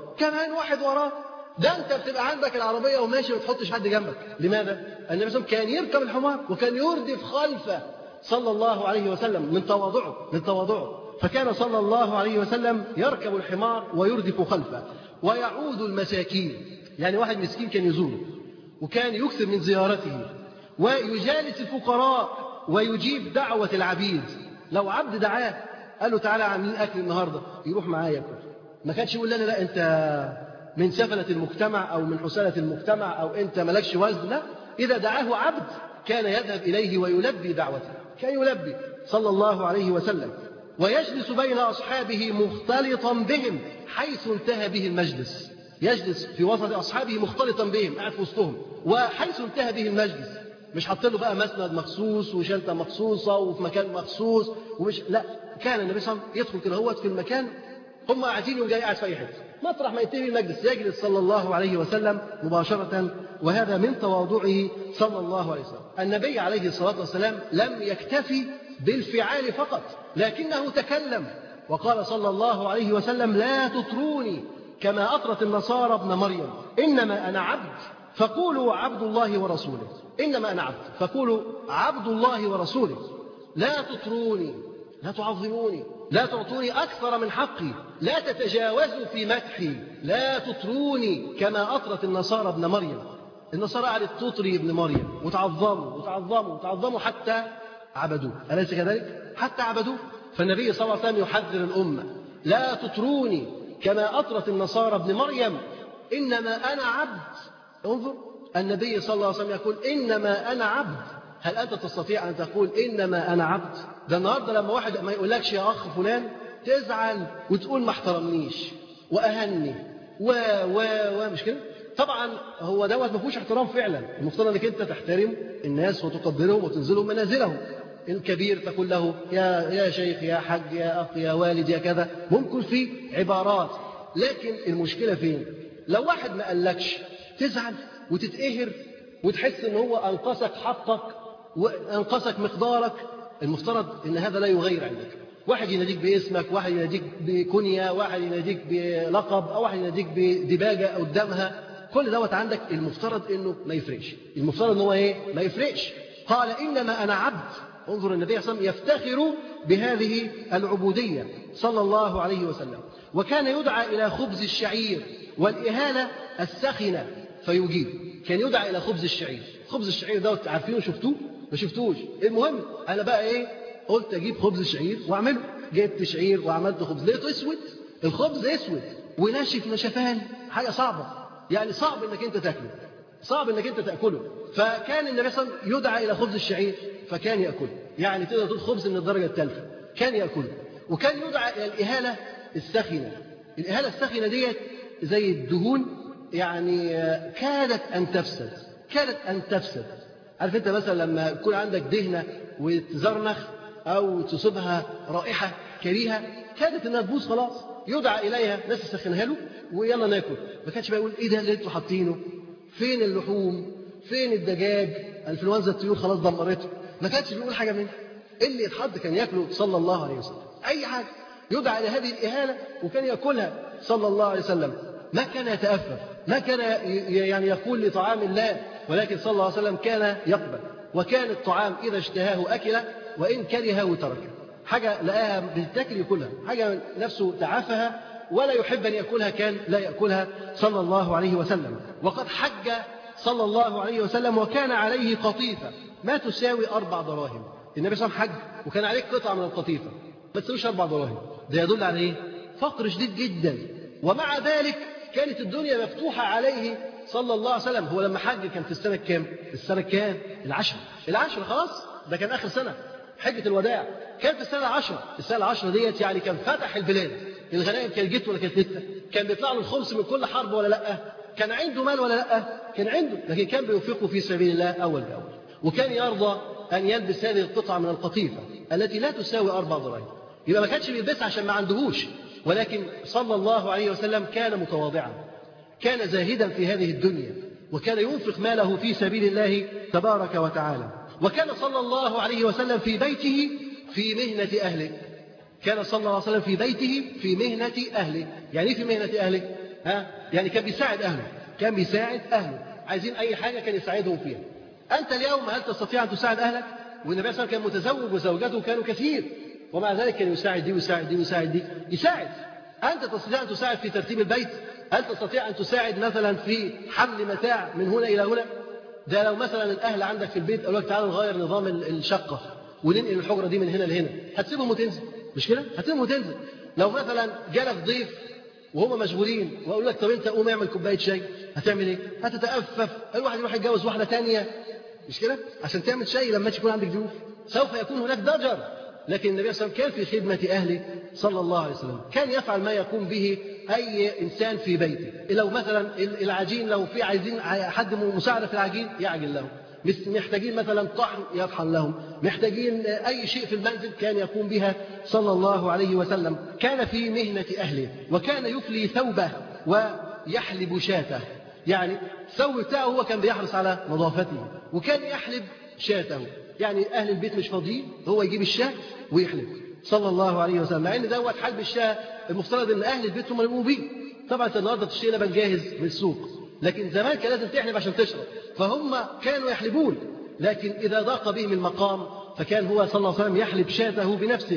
وراه. ده انت بتبقى عندك العربية وماشي ما تحطش حد جنبك. لماذا؟ النبي صلى الله عليه وسلم كان يركب الحمار وكان يردف خلفه صلى الله عليه وسلم من تواضعه. فكان صلى الله عليه وسلم يركب الحمار ويردف خلفه. ويعود المساكين، يعني واحد مسكين كان يزوره وكان يكثر من زيارته، ويجالس الفقراء ويجيب دعوة العبيد. لو عبد دعاه قال له تعالى عاملين أكل النهاردة، يروح معاه ياكل. ما كانش يقول لنا لا أنت من سفلة المجتمع أو من حسالة المجتمع أو أنت ملكش وزن. لا، إذا دعاه عبد كان يذهب إليه ويلبي دعوته، كان يلبي صلى الله عليه وسلم. ويجلس بين أصحابه مختلطا بهم حيث انتهى به المجلس. يجلس في وسط أصحابه مختلطا بهم، قاعد في وسطهم، وحيث انتهى به المجلس. مش حط له بقى مسند مخصوص وشنطة مخصوصة وفي مكان مخصوص لا، كان النبي صلى الله عليه وسلم يدخل كده هو في المكان، هم قاعدين يوم جاي قاعد في أي حته، مطرح ما ينتهي المجلس يجلس صلى الله عليه وسلم مباشرة. وهذا من تواضعه صلى الله عليه وسلم. النبي عليه الصلاة والسلام لم يكتفي بالفعال فقط، لكنه تكلم وقال صلى الله عليه وسلم لا تطروني كما أطرت النصارى ابن مريم، إنما أنا عبد فقولوا عبد الله ورسوله. إنما أنا عبد فقولوا عبد الله ورسوله. لا تطروني، لا تعظموني، لا تعطوني أكثر من حقي، لا تتجاوزوا في مدحي، لا تطروني كما أطرت النصارى ابن مريم. النصارى قعدت تطري ابن مريم وتعظموا حتى عبدوه، أليس كذلك؟ حتى عبدوه. فالنبي صلى الله عليه وسلم يحذر الأمة لا تطروني كما أطرت النصارى ابن مريم، إنما أنا عبد. انظر، النبي صلى الله عليه وسلم يقول إنما أنا عبد. هل أنت تستطيع أن تقول إنما أنا عبد؟ ده النهاردة لما واحد ما يقولكش يا أخ فلان تزعل وتقول ما احترمنيش وأهني مش كده؟ طبعا هو دوت ما فيهوش احترام فعلا. المفترض انك انت تحترم الناس وتقدرهم وتنزلهم منازلهم. الكبير تقول له يا شيخ، يا حاج، يا أخ، يا والد، يا كذا، ممكن في عبارات. لكن المشكلة فين؟ لو واحد ما قالكش تزعل وتتقهر وتحس ان هو انقصك حقك وانقصك مقدارك، المفترض ان هذا لا يغير عندك. واحد يناديك باسمك، واحد يناديك بكنية، واحد يناديك بلقب، أو واحد يناديك بدباجة قدامها، كل دوت عندك المفترض انه ما يفرقش. المفترض ان هو ايه؟ ما يفرقش. قال انما انا عبد. انظر النبي صلى الله عليه وسلم يفتخر بهذه العبودية صلى الله عليه وسلم. وكان يدعى إلى خبز الشعير والإهالة السخنة فيجيب. كان يدعى إلى خبز الشعير. خبز الشعير دوت عارفينه؟ شفتوه؟ ما شفتوش؟ المهم أنا بقى إيه؟ قلت أجيب خبز الشعير وأعمله. جبت شعير وعملت خبز، لقيته أسود. الخبز أسود وناشف نشفان، حاجة صعبة، يعني صعب إنك أنت تاكله، صعب إنك أنت تأكله. فكان النبي صلى الله عليه وسلم يدعى إلى خبز الشعير فكان يأكله، يعني تقدر تقول خبز من الدرجة الثالثة كان يأكله. وكان يدعى إلى الإهالة السخنة. الإهالة السخنة ديت زي الدهون، يعني كادت أن تفسد، كادت أن تفسد. عارف أنت مثلا لما يكون عندك دهنة وتزرنخ أو تصيبها رائحة كريهة كادت أنها تبوظ خلاص، يدعى إليها ناس يسخنها له ويلا ناكل. ما كانش بقى يقول إيه ده اللي أنتوا حاطينه؟ فين اللحوم؟ فين الدجاج؟ انفلونزا الطيور خلاص دمرته. ما كانش بيقول حاجة منها. اللي يتحط كان ياكله صلى الله عليه وسلم، أي حاجة يدعى إلى هذه الإهانة وكان يأكلها صلى الله عليه وسلم. ما كان يتأفف، ما كان يعني يقول لطعام الله، ولكن صلى الله عليه وسلم كان يقبل. وكان الطعام إذا اشتهاه أكله وإن كرهه تركه. حاجة لقاها بتاكل يأكلها، حاجة نفسه تعافها ولا يحب أن يأكلها كان لا يأكلها صلى الله عليه وسلم. وقد حج صلى الله عليه وسلم وكان عليه قطيفة ما تساوي 4 دراهم. النبي صلى الله عليه وسلم حج وكان عليه قطعة من القطيفة ما تساويش 4 دراهم. ده يدل على إيه؟ فقر شديد جدا. ومع ذلك كانت الدنيا مفتوحة عليه صلى الله عليه وسلم. هو لما حج كان في السنة كام؟ السنة كام؟ العشر خلاص، ده كان آخر سنة حجة الوداع، كان في السنة 10. السنة 10 ديت يعني كان فتح البلاد. الغنائم كانت جت ولا كانت لسه؟ كان بيطلع له الخمس من كل حرب ولا لأ؟ كان عنده مال ولا لأ؟ كان عنده، لكن كان بينفقه في سبيل الله أول بأول. وكان يرضى أن يلبس هذه القطعة من القطيفة التي لا تساوي 4 دراهم. يبقى ما كانش بيلبسها عشان ما عندهوش، ولكن صلى الله عليه وسلم كان متواضعا، كان زاهدا في هذه الدنيا، وكان ينفق ماله في سبيل الله تبارك وتعالى. وكان صلى الله عليه وسلم في بيته في مهنة أهله. كان صلى الله عليه وسلم في بيته في مهنة أهله. يعني إيه في مهنة أهله؟ يعني كان بيساعد أهله، كان بيساعد أهله، عايزين أي حاجة كان يساعدهم فيها. أنت اليوم هل تستطيع أن تساعد أهلك؟ والنبي صلى الله عليه وسلم كان متزوج وزوجته كانوا كثير، ومع ذلك كان يساعد دي ويساعد دي ويساعد دي، يساعد. أنت تستطيع أن تساعد في ترتيب البيت؟ هل تستطيع أن تساعد مثلا في حمل متاع من هنا إلى هنا؟ ده لو مثلا الأهل عندك في البيت قالوا لك تعالوا نغير نظام الشقة وننقل الحجرة دي من هنا لهنا، هتسيبهم وتنزل؟ مش كده؟ هتسيبهم وتنزل. لو مثلا جالك ضيف وهم مشغولين وأقول لك طب أنت قوم اعمل كوباية شاي، هتعمل إيه؟ هتتأفف، الواحد يروح يتجوز واحدة تانية، مش كده؟ عشان تعمل شاي لما تكون عندك ضيوف، سوف يكون هناك ضجر. لكن النبي صلى الله عليه وسلم كان في خدمة أهله صلى الله عليه وسلم، كان يفعل ما يقوم به أي إنسان في بيته. لو مثلا العجين، لو في عايزين حد مساعدة في العجين يعجن لهم، محتاجين مثلا طحن يطحن لهم، محتاجين أي شيء في المنزل كان يقوم بها صلى الله عليه وسلم. كان في مهنة أهله، وكان يفلي ثوبه ويحلب شاته. يعني الثوب بتاعه هو كان بيحرص على نظافته، وكان يحلب شاته. يعني أهل البيت مش فاضيين، هو يجيب الشاة ويحلب صلى الله عليه وسلم. مع إن دوت حلب الشاة المفترض إن أهل البيت هم اللي يقوموا بيه. طبعا النهارده بتشتري لبن جاهز من السوق، لكن زمان كان لازم تحلب عشان تشرب، فهم كانوا يحلبون. لكن إذا ضاق بهم المقام فكان هو صلى الله عليه وسلم يحلب شاته بنفسه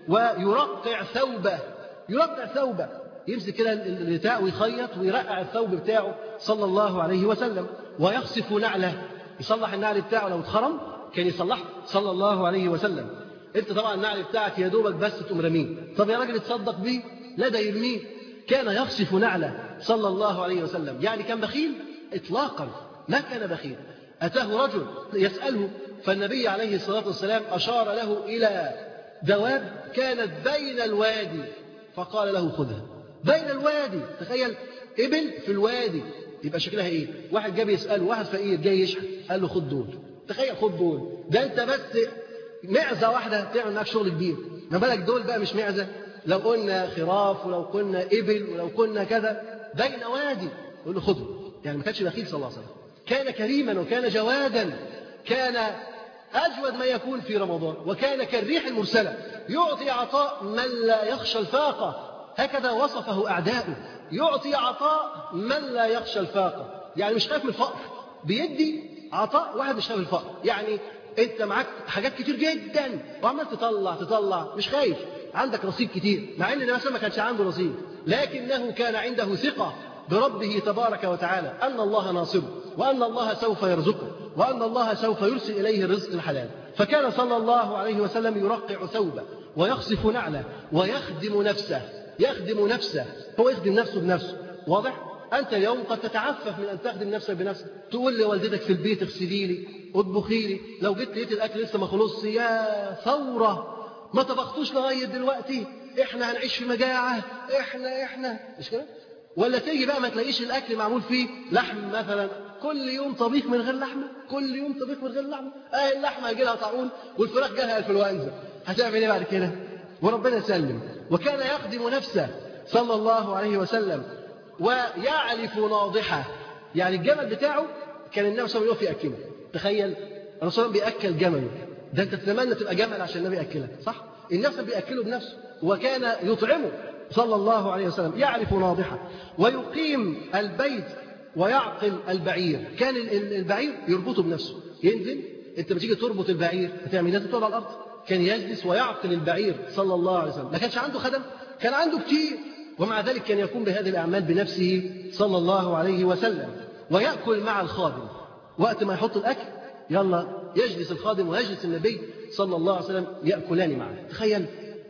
ويرقع ثوبه. يرقع ثوبه، يمسك كده البتاع ويخيط ويرقع الثوب بتاعه صلى الله عليه وسلم. ويخصف نعله، يصلح النعل بتاعه لو اتخرم كان يصلحه صلى الله عليه وسلم. انت طبعا النعل بتاعك يا دوبك بس تقوم رميه، طب يا راجل تصدق بيه؟ لا، ده يرميه. كان يخصف نعله صلى الله عليه وسلم. يعني كان بخيل اطلاقا، ما كان بخيل. اتاه رجل يساله، فالنبي عليه الصلاه والسلام اشار له الى دواب كانت بين الوادي فقال له خذها. بين الوادي، تخيل ابل في الوادي، يبقى شكلها ايه؟ واحد جاي يساله، واحد فقير جاي يشحت، قال له خد دول. تخيل، خد دول. ده انت بس معزه واحده تعمل معاك شغل كبير، ما بالك دول بقى مش معزه؟ لو قلنا خراف ولو قلنا ابل ولو قلنا كذا، بين وادي، يقول له خده. يعني ما كانش بخيل صلى الله عليه وسلم. كان كريما وكان جوادا، كان أجود ما يكون في رمضان، وكان كالريح المرسلة يعطي عطاء من لا يخشى الفاقة، هكذا وصفه أعداؤه. يعطي عطاء من لا يخشى الفاقة، يعني مش خايف من الفقر، بيدي عطاء واحد مش خايف من الفقر. يعني أنت معاك حاجات كتير جدا وعمال تطلع مش خايف، عندك رصيد كتير، مع أن الناس ما كانش عنده رصيد، لكنه كان عنده ثقة بربه تبارك وتعالى أن الله ناصره، وأن الله سوف يرزقه، وأن الله سوف يرسل إليه الرزق الحلال. فكان صلى الله عليه وسلم يرقع ثوبه ويخصف نعله ويخدم نفسه. هو يخدم نفسه بنفسه. واضح؟ أنت اليوم قد تتعفف من أن تخدم نفسك بنفسك، تقول لوالدتك في البيت اغسلي لي، اطبخي لي، لو جيت لقيت الأكل لسه ما خلصش، يا ثورة ما طبختوش لغاية دلوقتي، إحنا هنعيش في مجاعة، إحنا مش كده؟ ولا تيجي بقى ما تلاقيش الأكل معمول فيه لحم مثلا، كل يوم طبيخ من غير لحمة، اللحمة هيجي لها طاعون والفراخ جالها انفلونزا، هتعمل إيه بعد كده؟ وربنا يسلم. وكان يخدم نفسه صلى الله عليه وسلم ويعلف ناضحه، يعني الجمل بتاعه كان النبي صلى الله عليه وسلم يأكله. تخيل الرسول بيأكل جمله، ده أنت تتمنى تبقى جمل عشان النبي يأكلك، صح؟ النبي بيأكله بنفسه، وكان يطعمه صلى الله عليه وسلم. يعرف ناضحه ويقيم البيت ويعقل البعير. كان البعير يربطه بنفسه، ينزل. أنت بتيجي تربط البعير هتعمل لازم تقعد على الأرض. كان يجلس ويعقل البعير صلى الله عليه وسلم. ما كانش عنده خدم، كان عنده كتير، ومع ذلك كان يقوم بهذه الأعمال بنفسه صلى الله عليه وسلم. ويأكل مع الخادم، وقت ما يحط الأكل يلا يجلس الخادم ويجلس النبي صلى الله عليه وسلم يأكلان معه. تخيل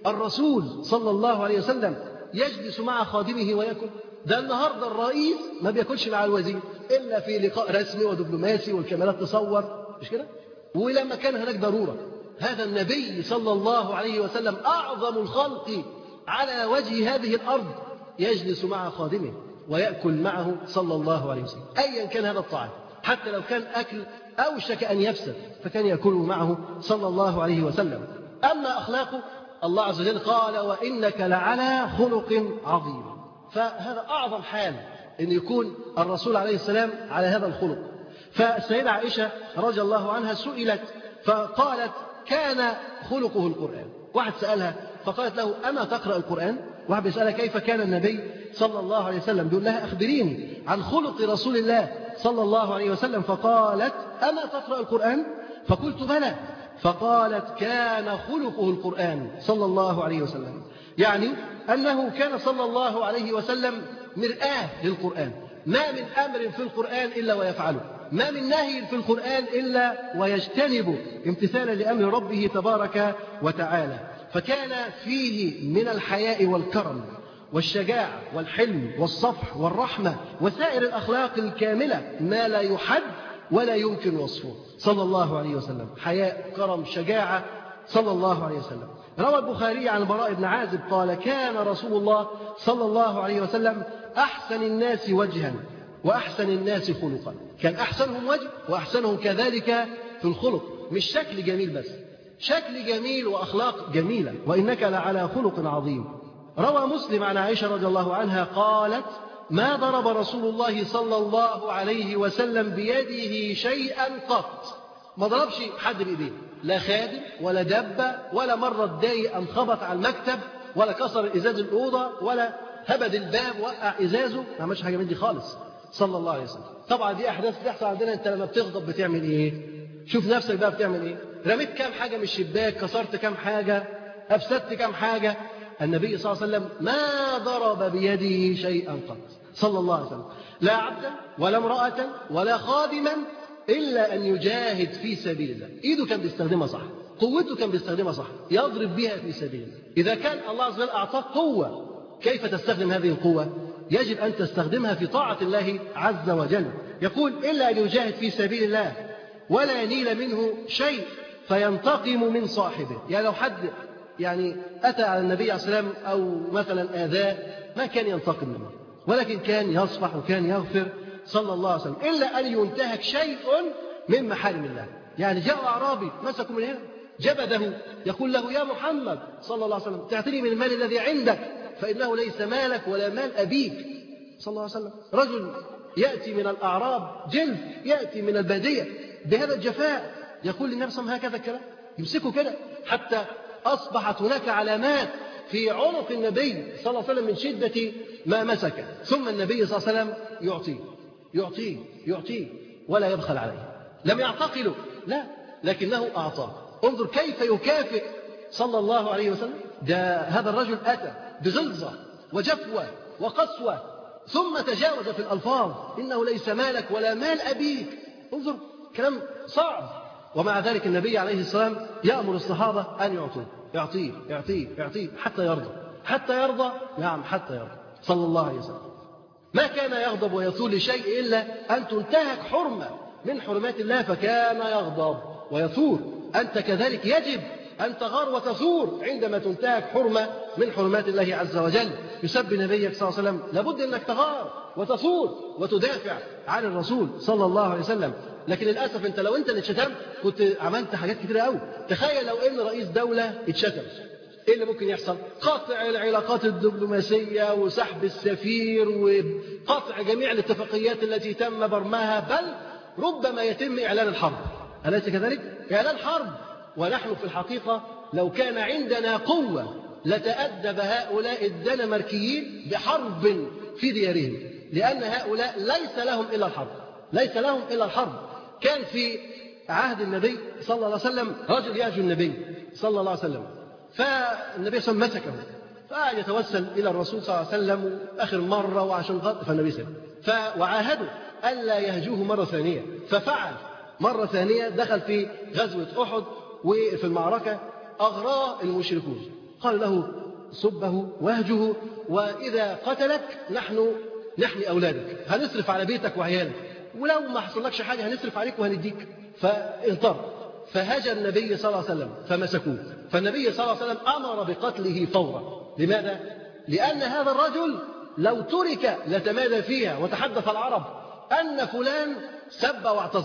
الرسول صلى الله عليه وسلم يجلس مع خادمه ويأكل. ده النهارده الرئيس ما بياكلش مع الوزير إلا في لقاء رسمي ودبلوماسي والكاميرات تصور، مش كده؟ ولما كان هناك ضرورة. هذا النبي صلى الله عليه وسلم أعظم الخلق على وجه هذه الأرض يجلس مع خادمه ويأكل معه صلى الله عليه وسلم، أيا كان هذا الطعام، حتى لو كان أكل أوشك أن يفسد فكان يأكل معه صلى الله عليه وسلم. أما أخلاقه، الله عز وجل قال وإنك لعلى خلق عظيم. فهذا أعظم حال أن يكون الرسول عليه السلام على هذا الخلق. فالسيدة عائشة رضي الله عنها سئلت فقالت كان خلقه القرآن. واحد سألها فقالت له أما تقرأ القرآن؟ واحد بيسألها كيف كان النبي صلى الله عليه وسلم، بيقول لها أخبريني عن خلق رسول الله صلى الله عليه وسلم. فقالت أما تقرأ القرآن؟ فقلت بلى. فقالت كان خلقه القرآن صلى الله عليه وسلم، يعني أنه كان صلى الله عليه وسلم مرآة للقرآن. ما من أمر في القرآن إلا ويفعله، ما من نهي في القرآن إلا ويجتنب امتثالا لأمر ربه تبارك وتعالى. فكان فيه من الحياء والكرم والشجاعة والحلم والصفح والرحمة وسائر الأخلاق الكاملة ما لا يحد ولا يمكن وصفه صلى الله عليه وسلم. حياء، كرم، شجاعة صلى الله عليه وسلم. روى البخاري عن البراء بن عازب قال كان رسول الله صلى الله عليه وسلم أحسن الناس وجها وأحسن الناس خلقا. كان أحسنهم وجه وأحسنهم كذلك في الخلق، مش شكل جميل بس، شكل جميل وأخلاق جميلة. وإنك لعلى خلق عظيم. روى مسلم عن عائشة رضي الله عنها قالت ما ضرب رسول الله صلى الله عليه وسلم بيده شيئا قط. ما ضربش حد بإيديه، لا خادم ولا دبة ولا مرة اتضايق أن خبط على المكتب ولا كسر إزاز الأوضة ولا هبد الباب وقع إزازه، ما عملش حاجة من دي خالص صلى الله عليه وسلم. طبعا دي أحداث بتحصل عندنا. أنت لما بتغضب بتعمل إيه؟ شوف نفسك بقى بتعمل إيه؟ رميت كام حاجة من الشباك، كسرت كام حاجة، أفسدت كام حاجة. النبي صلى الله عليه وسلم ما ضرب بيده شيئا قط صلى الله عليه وسلم، لا عبدا ولا امرأة ولا خادما إلا أن يجاهد في سبيل الله. إيده كان بيستخدمها صح، قوته كان بيستخدمها صح، يضرب بها في سبيل الله. إذا كان الله عز وجل أعطاك قوة، كيف تستخدم هذه القوة؟ يجب أن تستخدمها في طاعة الله عز وجل. يقول إلا أن يجاهد في سبيل الله ولا ينيل منه شيء فينتقم من صاحبه. يعني لو حد أتى على النبي عليه الصلاة والسلام أو مثلا آذاه ما كان ينتقم منه، ولكن كان يصفح وكان يغفر صلى الله عليه وسلم. إلا أن ينتهك شيء من محارم الله. يعني جاء أعرابي مسكه من هنا جبده يقول له يا محمد صلى الله عليه وسلم تعطيني من المال الذي عندك فإنه ليس مالك ولا مال أبيك صلى الله عليه وسلم. رجل يأتي من الأعراب جلف، يأتي من البادية بهذا الجفاء، يقول للنبي صلى الله عليه وسلم هكذا الكلام، يمسكه كده حتى أصبحت هناك علامات في عنق النبي صلى الله عليه وسلم من شدة ما مسك. ثم النبي صلى الله عليه وسلم يعطيه ولا يبخل عليه. لم يعتقله، لا، لكنه أعطاه. انظر كيف يكافئ صلى الله عليه وسلم. هذا الرجل أتى بغلظة وجفوة وقسوة، ثم تجاوز في الألفاظ، إنه ليس مالك ولا مال أبيك. انظر كلام صعب، ومع ذلك النبي عليه السلام يأمر الصحابة أن يعطوه، يعطيه حتى يرضى. نعم، حتى يرضى صلى الله عليه وسلم. ما كان يغضب ويثور لشيء إلا أن تنتهك حرمة من حرمات الله فكان يغضب ويثور. أنت كذلك يجب أن تغار وتثور عندما تنتهك حرمة من حرمات الله عز وجل. يسب نبيك صلى الله عليه وسلم، لابد أنك تغار وتثور وتدافع عن الرسول صلى الله عليه وسلم. لكن للأسف أنت لو أنت اللي اتشتمت كنت عملت حاجات كتيرة قوي. تخيل لو أن رئيس دولة اتشتم، إيه اللي ممكن يحصل؟ قطع العلاقات الدبلوماسية وسحب السفير وقطع جميع الاتفاقيات التي تم برمها، بل ربما يتم إعلان الحرب. أليس كذلك؟ إعلان حرب. ونحن في الحقيقة لو كان عندنا قوة لتأدب هؤلاء الدنماركيين بحرب في ديارهم، لأن هؤلاء ليس لهم إلا الحرب. كان في عهد النبي صلى الله عليه وسلم رجل يهجو النبي صلى الله عليه وسلم، فالنبي صلى الله عليه وسلم مسكه، فقعد يتوسل إلى الرسول صلى الله عليه وسلم آخر مرة وعشان خاطر، فالنبي سلم وعاهده ألا يهجوه مرة ثانية، ففعل مرة ثانية. دخل في غزوة أحد، وفي المعركة أغراه المشركون، قال له سبه واهجه، وإذا قتلك نحن نحمي أولادك، هنصرف على بيتك وعيالك، ولو ما حصلكش حاجة هنصرف عليك وهنديك. فانطر، فهجى النبي صلى الله عليه وسلم فمسكوه. فالنبي صلى الله عليه وسلم أمر بقتله فورا. لماذا؟ لأن هذا الرجل لو ترك لتمادى فيها، وتحدث العرب أن فلان سب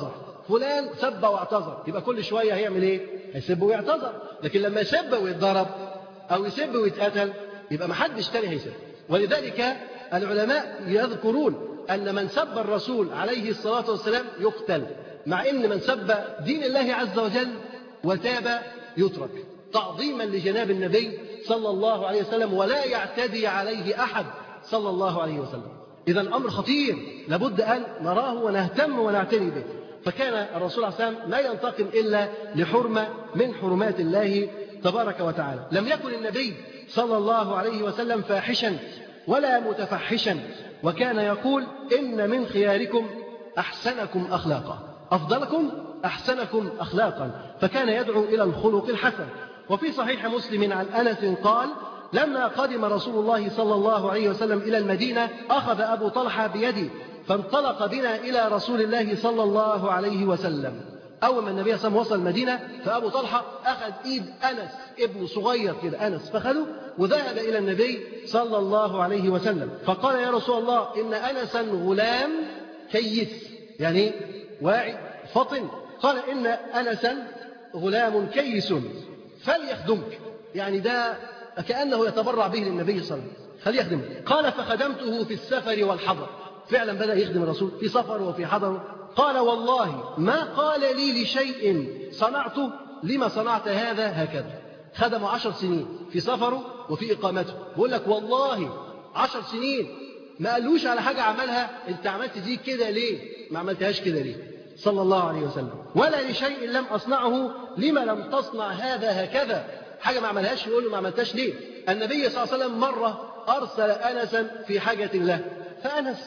واعتذر، يبقى كل شوية هيعمل إيه؟ هيسب ويعتذر. لكن لما يسب ويتضرب أو يسب ويتقتل يبقى ما حدش تاني هيسب. ولذلك العلماء يذكرون أن من سب الرسول عليه الصلاة والسلام يقتل، مع أن من سب دين الله عز وجل وتاب يترك، تعظيما لجناب النبي صلى الله عليه وسلم، ولا يعتدي عليه أحد صلى الله عليه وسلم. إذا أمر خطير لابد أن نراه ونهتم ونعتني به. فكان الرسول عليه الصلاة والسلام لا ينتقم إلا لحرمة من حرمات الله تبارك وتعالى. لم يكن النبي صلى الله عليه وسلم فاحشا ولا متفحشا، وكان يقول إن من خياركم أحسنكم أخلاقا، أفضلكم أحسنكم أخلاقا. فكان يدعو إلى الخلق الحسن. وفي صحيح مسلم عن أنس قال: لما قدم رسول الله صلى الله عليه وسلم إلى المدينة أخذ أبو طلحة بيدي فانطلق بنا إلى رسول الله صلى الله عليه وسلم. أول ما النبي صلى الله عليه وسلم وصل المدينة فأبو طلحة أخذ إيد أنس ابن صغير كده، أنس، فخذه وذهب إلى النبي صلى الله عليه وسلم فقال: يا رسول الله إن أنسا غلام كيس، يعني واعي فطن. قال: إن أنسا غلام كيس فليخدمك، يعني ده كأنه يتبرع به للنبي صلى الله عليه وسلم، خليه يخدمه. قال: فخدمته في السفر والحضر. فعلا بدأ يخدم الرسول في سفر وفي حضر. قال: والله ما قال لي لشيء صنعته لما صنعت هذا هكذا. خدمه 10 سنين في سفره وفي إقامته، بقول لك والله 10 سنين ما قالوش على حاجة عملها أنت عملت دي كده ليه، ما عملتهاش كده ليه، صلى الله عليه وسلم. ولا لشيء لم أصنعه لما لم تصنع هذا هكذا، حاجة ما عملهاش يقول له ما عملتهاش ليه. النبي صلى الله عليه وسلم مرة أرسل أنسا في حاجة له، فأنس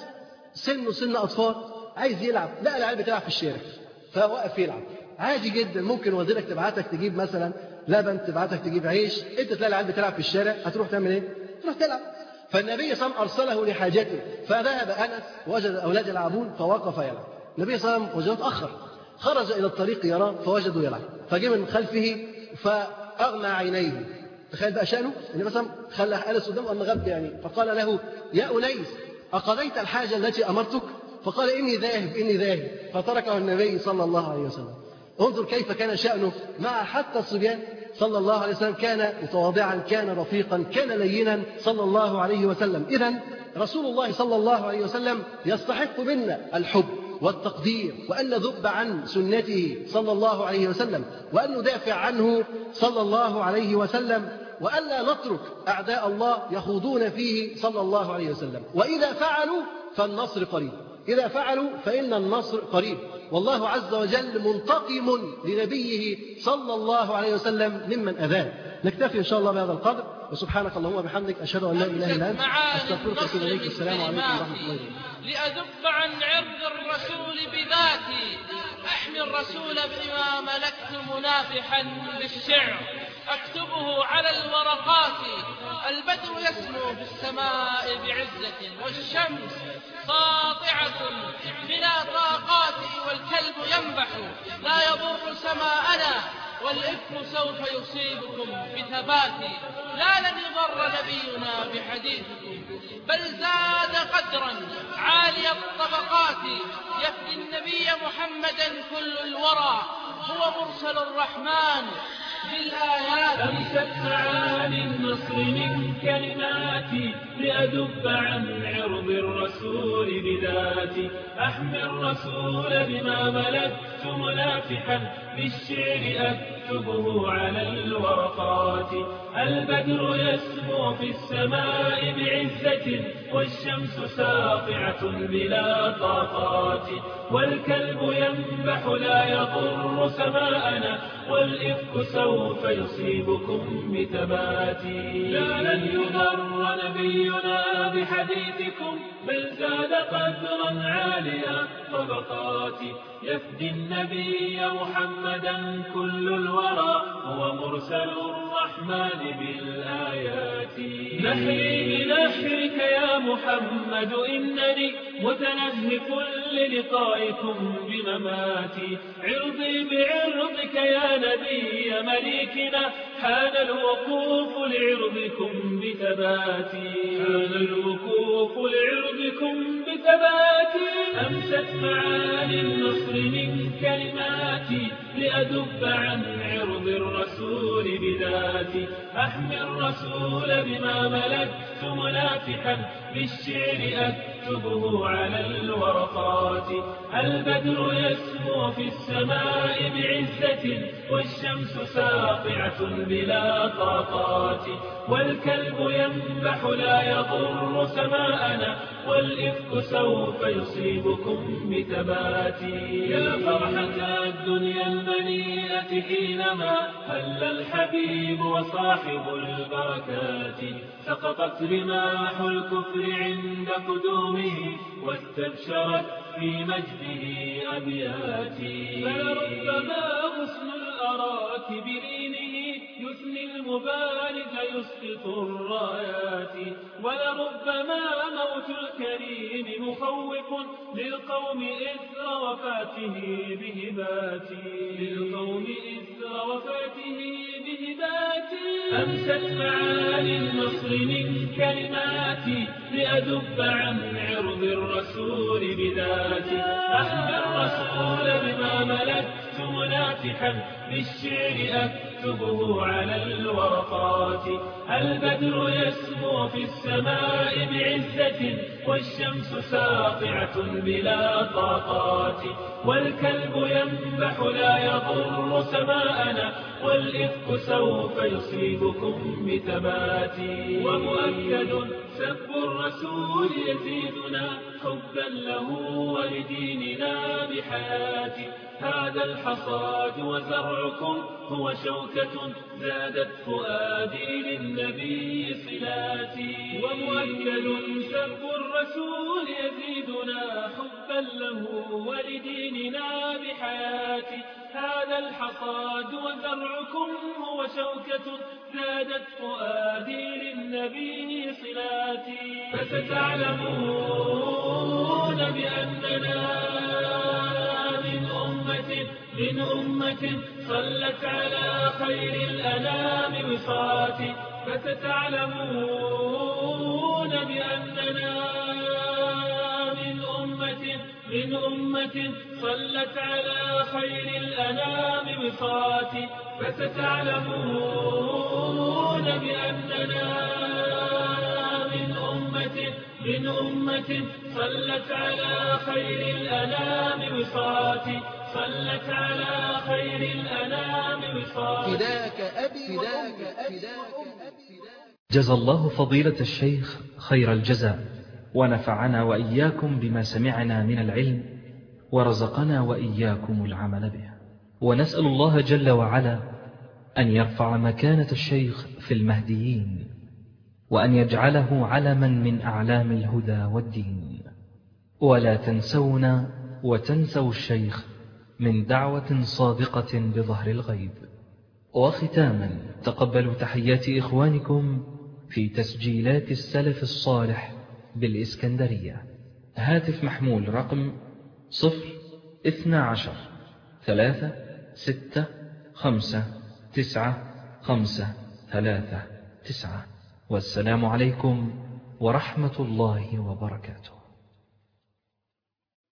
سن أطفال عايز يلعب، لا العيال بتلعب في الشارع فوقف يلعب عادي جدا. ممكن وزيرك تبعتك تجيب مثلا لبن، تبعتك تجيب عيش، انت تلاقي العيال بتلعب في الشارع، هتروح تعمل ايه؟ تروح تلعب. فالنبي صلى الله عليه وسلم أرسله لحاجته، فذهب أنس وجد الأولاد يلعبون فوقف يلعب. النبي صلى الله عليه وسلم وجده تأخر، خرج إلى الطريق يراه فوجده يلعب، فجاء من خلفه فأغمى عينيه. تخيل بقى شأنه، النبي صلى الله عليه وسلم خلى أنس قدامه أما غب يعني، فقال له: يا أنيس أقضيت الحاجة التي أمرتك؟ فقال: إني ذاهب، فتركه النبي صلى الله عليه وسلم. انظر كيف كان شأنه مع حتى الصبيان صلى الله عليه وسلم، كان متواضعا، كان رفيقا، كان لينا صلى الله عليه وسلم. إذن رسول الله صلى الله عليه وسلم يستحق منا الحب والتقدير، وأن نذب عن سنته صلى الله عليه وسلم، وأن ندافع عنه صلى الله عليه وسلم، وأن لا نترك أعداء الله يخوضون فيه صلى الله عليه وسلم. وإذا فعلوا فالنصر قريب، إذا فعلوا فإن النصر قريب، والله عز وجل منتقم لنبيه صلى الله عليه وسلم ممن أذاه. نكتفي إن شاء الله بهذا القدر، وسبحانك اللهم وبحمدك أشهد أن لا إله إلا أنت أستغفرك وأتوب إليك. السلام عليكم ورحمة الله وبركاته. لأذب عن عرض الرسول بذاتي، أحمي الرسول بما ملكت منافحا بالشعر، أكتبه على الورقات. البدر يسمو في السماء بعزة، والشمس ساطعة بلا طاقات، والكلب ينبح لا يضر سماءنا، والإثم سوف يصيبكم بثبات. لا لن يضر نبينا بحديثكم، بل زاد قدرا عالي الطبقات. يفدي النبي محمدا كل الورى، هو مرسل الرحمن بالآيات. أمست معاني النصر من كلماتي، لأدب عن عرض الرسول بذاتي. أحمي الرسول بما ملكت منافحا بالشعر، أكتبه على الورقات. البدر يسمو في السماء بعزة، والشمس ساطعة بلا طاقات، والكلب ينبح لا يضر سماءنا، والإفك سوف يصيبكم بثباتي. لا لن يضر نبينا بحديثكم، بل زاد قدرا عاليا الطبقات. يفدي النبي محمدا كل الورى، هو مرسل الرحمن بالآيات. نحري بنحرك يا محمد إنني متنهف للقائكم بمماتي. عرضي بعرضك يا نبي مليكنا، حان الوقوف لعرضكم بثباتي. حان الوقوف لعرضكم بثباتي. أمست معاني النصر من كلماتي، لأدب عن عرض الرسول بذاتي. أحمي الرسول بما ملكت منافحا بالشعر، أكتبه على الورقات. البدر يسمو في السماء بعزة، والشمس ساطعة بلا طاقات، والكلب ينبح لا يضر سماءنا، والإفك سوف يصيبكم بثباتي. يا فرحة الدنيا المنيئة حينما هل الحبيب وصاحب البركات. سقطت رماح الكفر عند قدومه، واستبشرت في مجده أبياتي. فلربما غصن الأراك برينه يثني المبارز يسقط الرايات، ولربما موت الكريم مخوف للقوم إثر وفاته بهباتي. للقوم إثر وفاته بهباتي. أمست معاني النصر من كلماتي، لأدب عن عرض الرسول بذاتي. أحمي الرسول بما ملكت منافحا بالشعر، أكتبه على الورقات. البدر يسمو في السماء بعزة، والشمس ساطعة بلا طاقات، والكلب ينبح لا يضر سماءنا، والإفك سوف يصيبكم بثباتي. ومؤكد سب الرسول يزيدنا حبا له ولديننا بحياتي. هذا الحصاد وزرعكم هو شوكة زادت فؤادي للنبي صلاتي. ومؤكد سب الرسول يزيدنا حبا له ولديننا بحياتي. هذا الحصاد وزرعكم هو شوكة زادت فؤادي للنبي صلاتي. فستعلمون بأننا من أمة صلت على خير الأنام وصاتي. فستعلمون بأننا من أمة صلت على خير الأنام وصاتي. فستعلمون بأننا من أمة صلت على خير الأنام وصاتي صلت على خير الأنام وصاتي فداك أبي وأمي. جزى الله فضيلة الشيخ خير الجزاء، ونفعنا وإياكم بما سمعنا من العلم، ورزقنا وإياكم العمل به. ونسأل الله جل وعلا أن يرفع مكانة الشيخ في المهديين، وأن يجعله علما من أعلام الهدى والدين. ولا تنسونا وتنسوا الشيخ من دعوة صادقة بظهر الغيب. وختاما تقبلوا تحيات إخوانكم في تسجيلات السلف الصالح بالإسكندرية. هاتف محمول رقم 012-6-5-9-5-3-9. والسلام عليكم ورحمة الله وبركاته.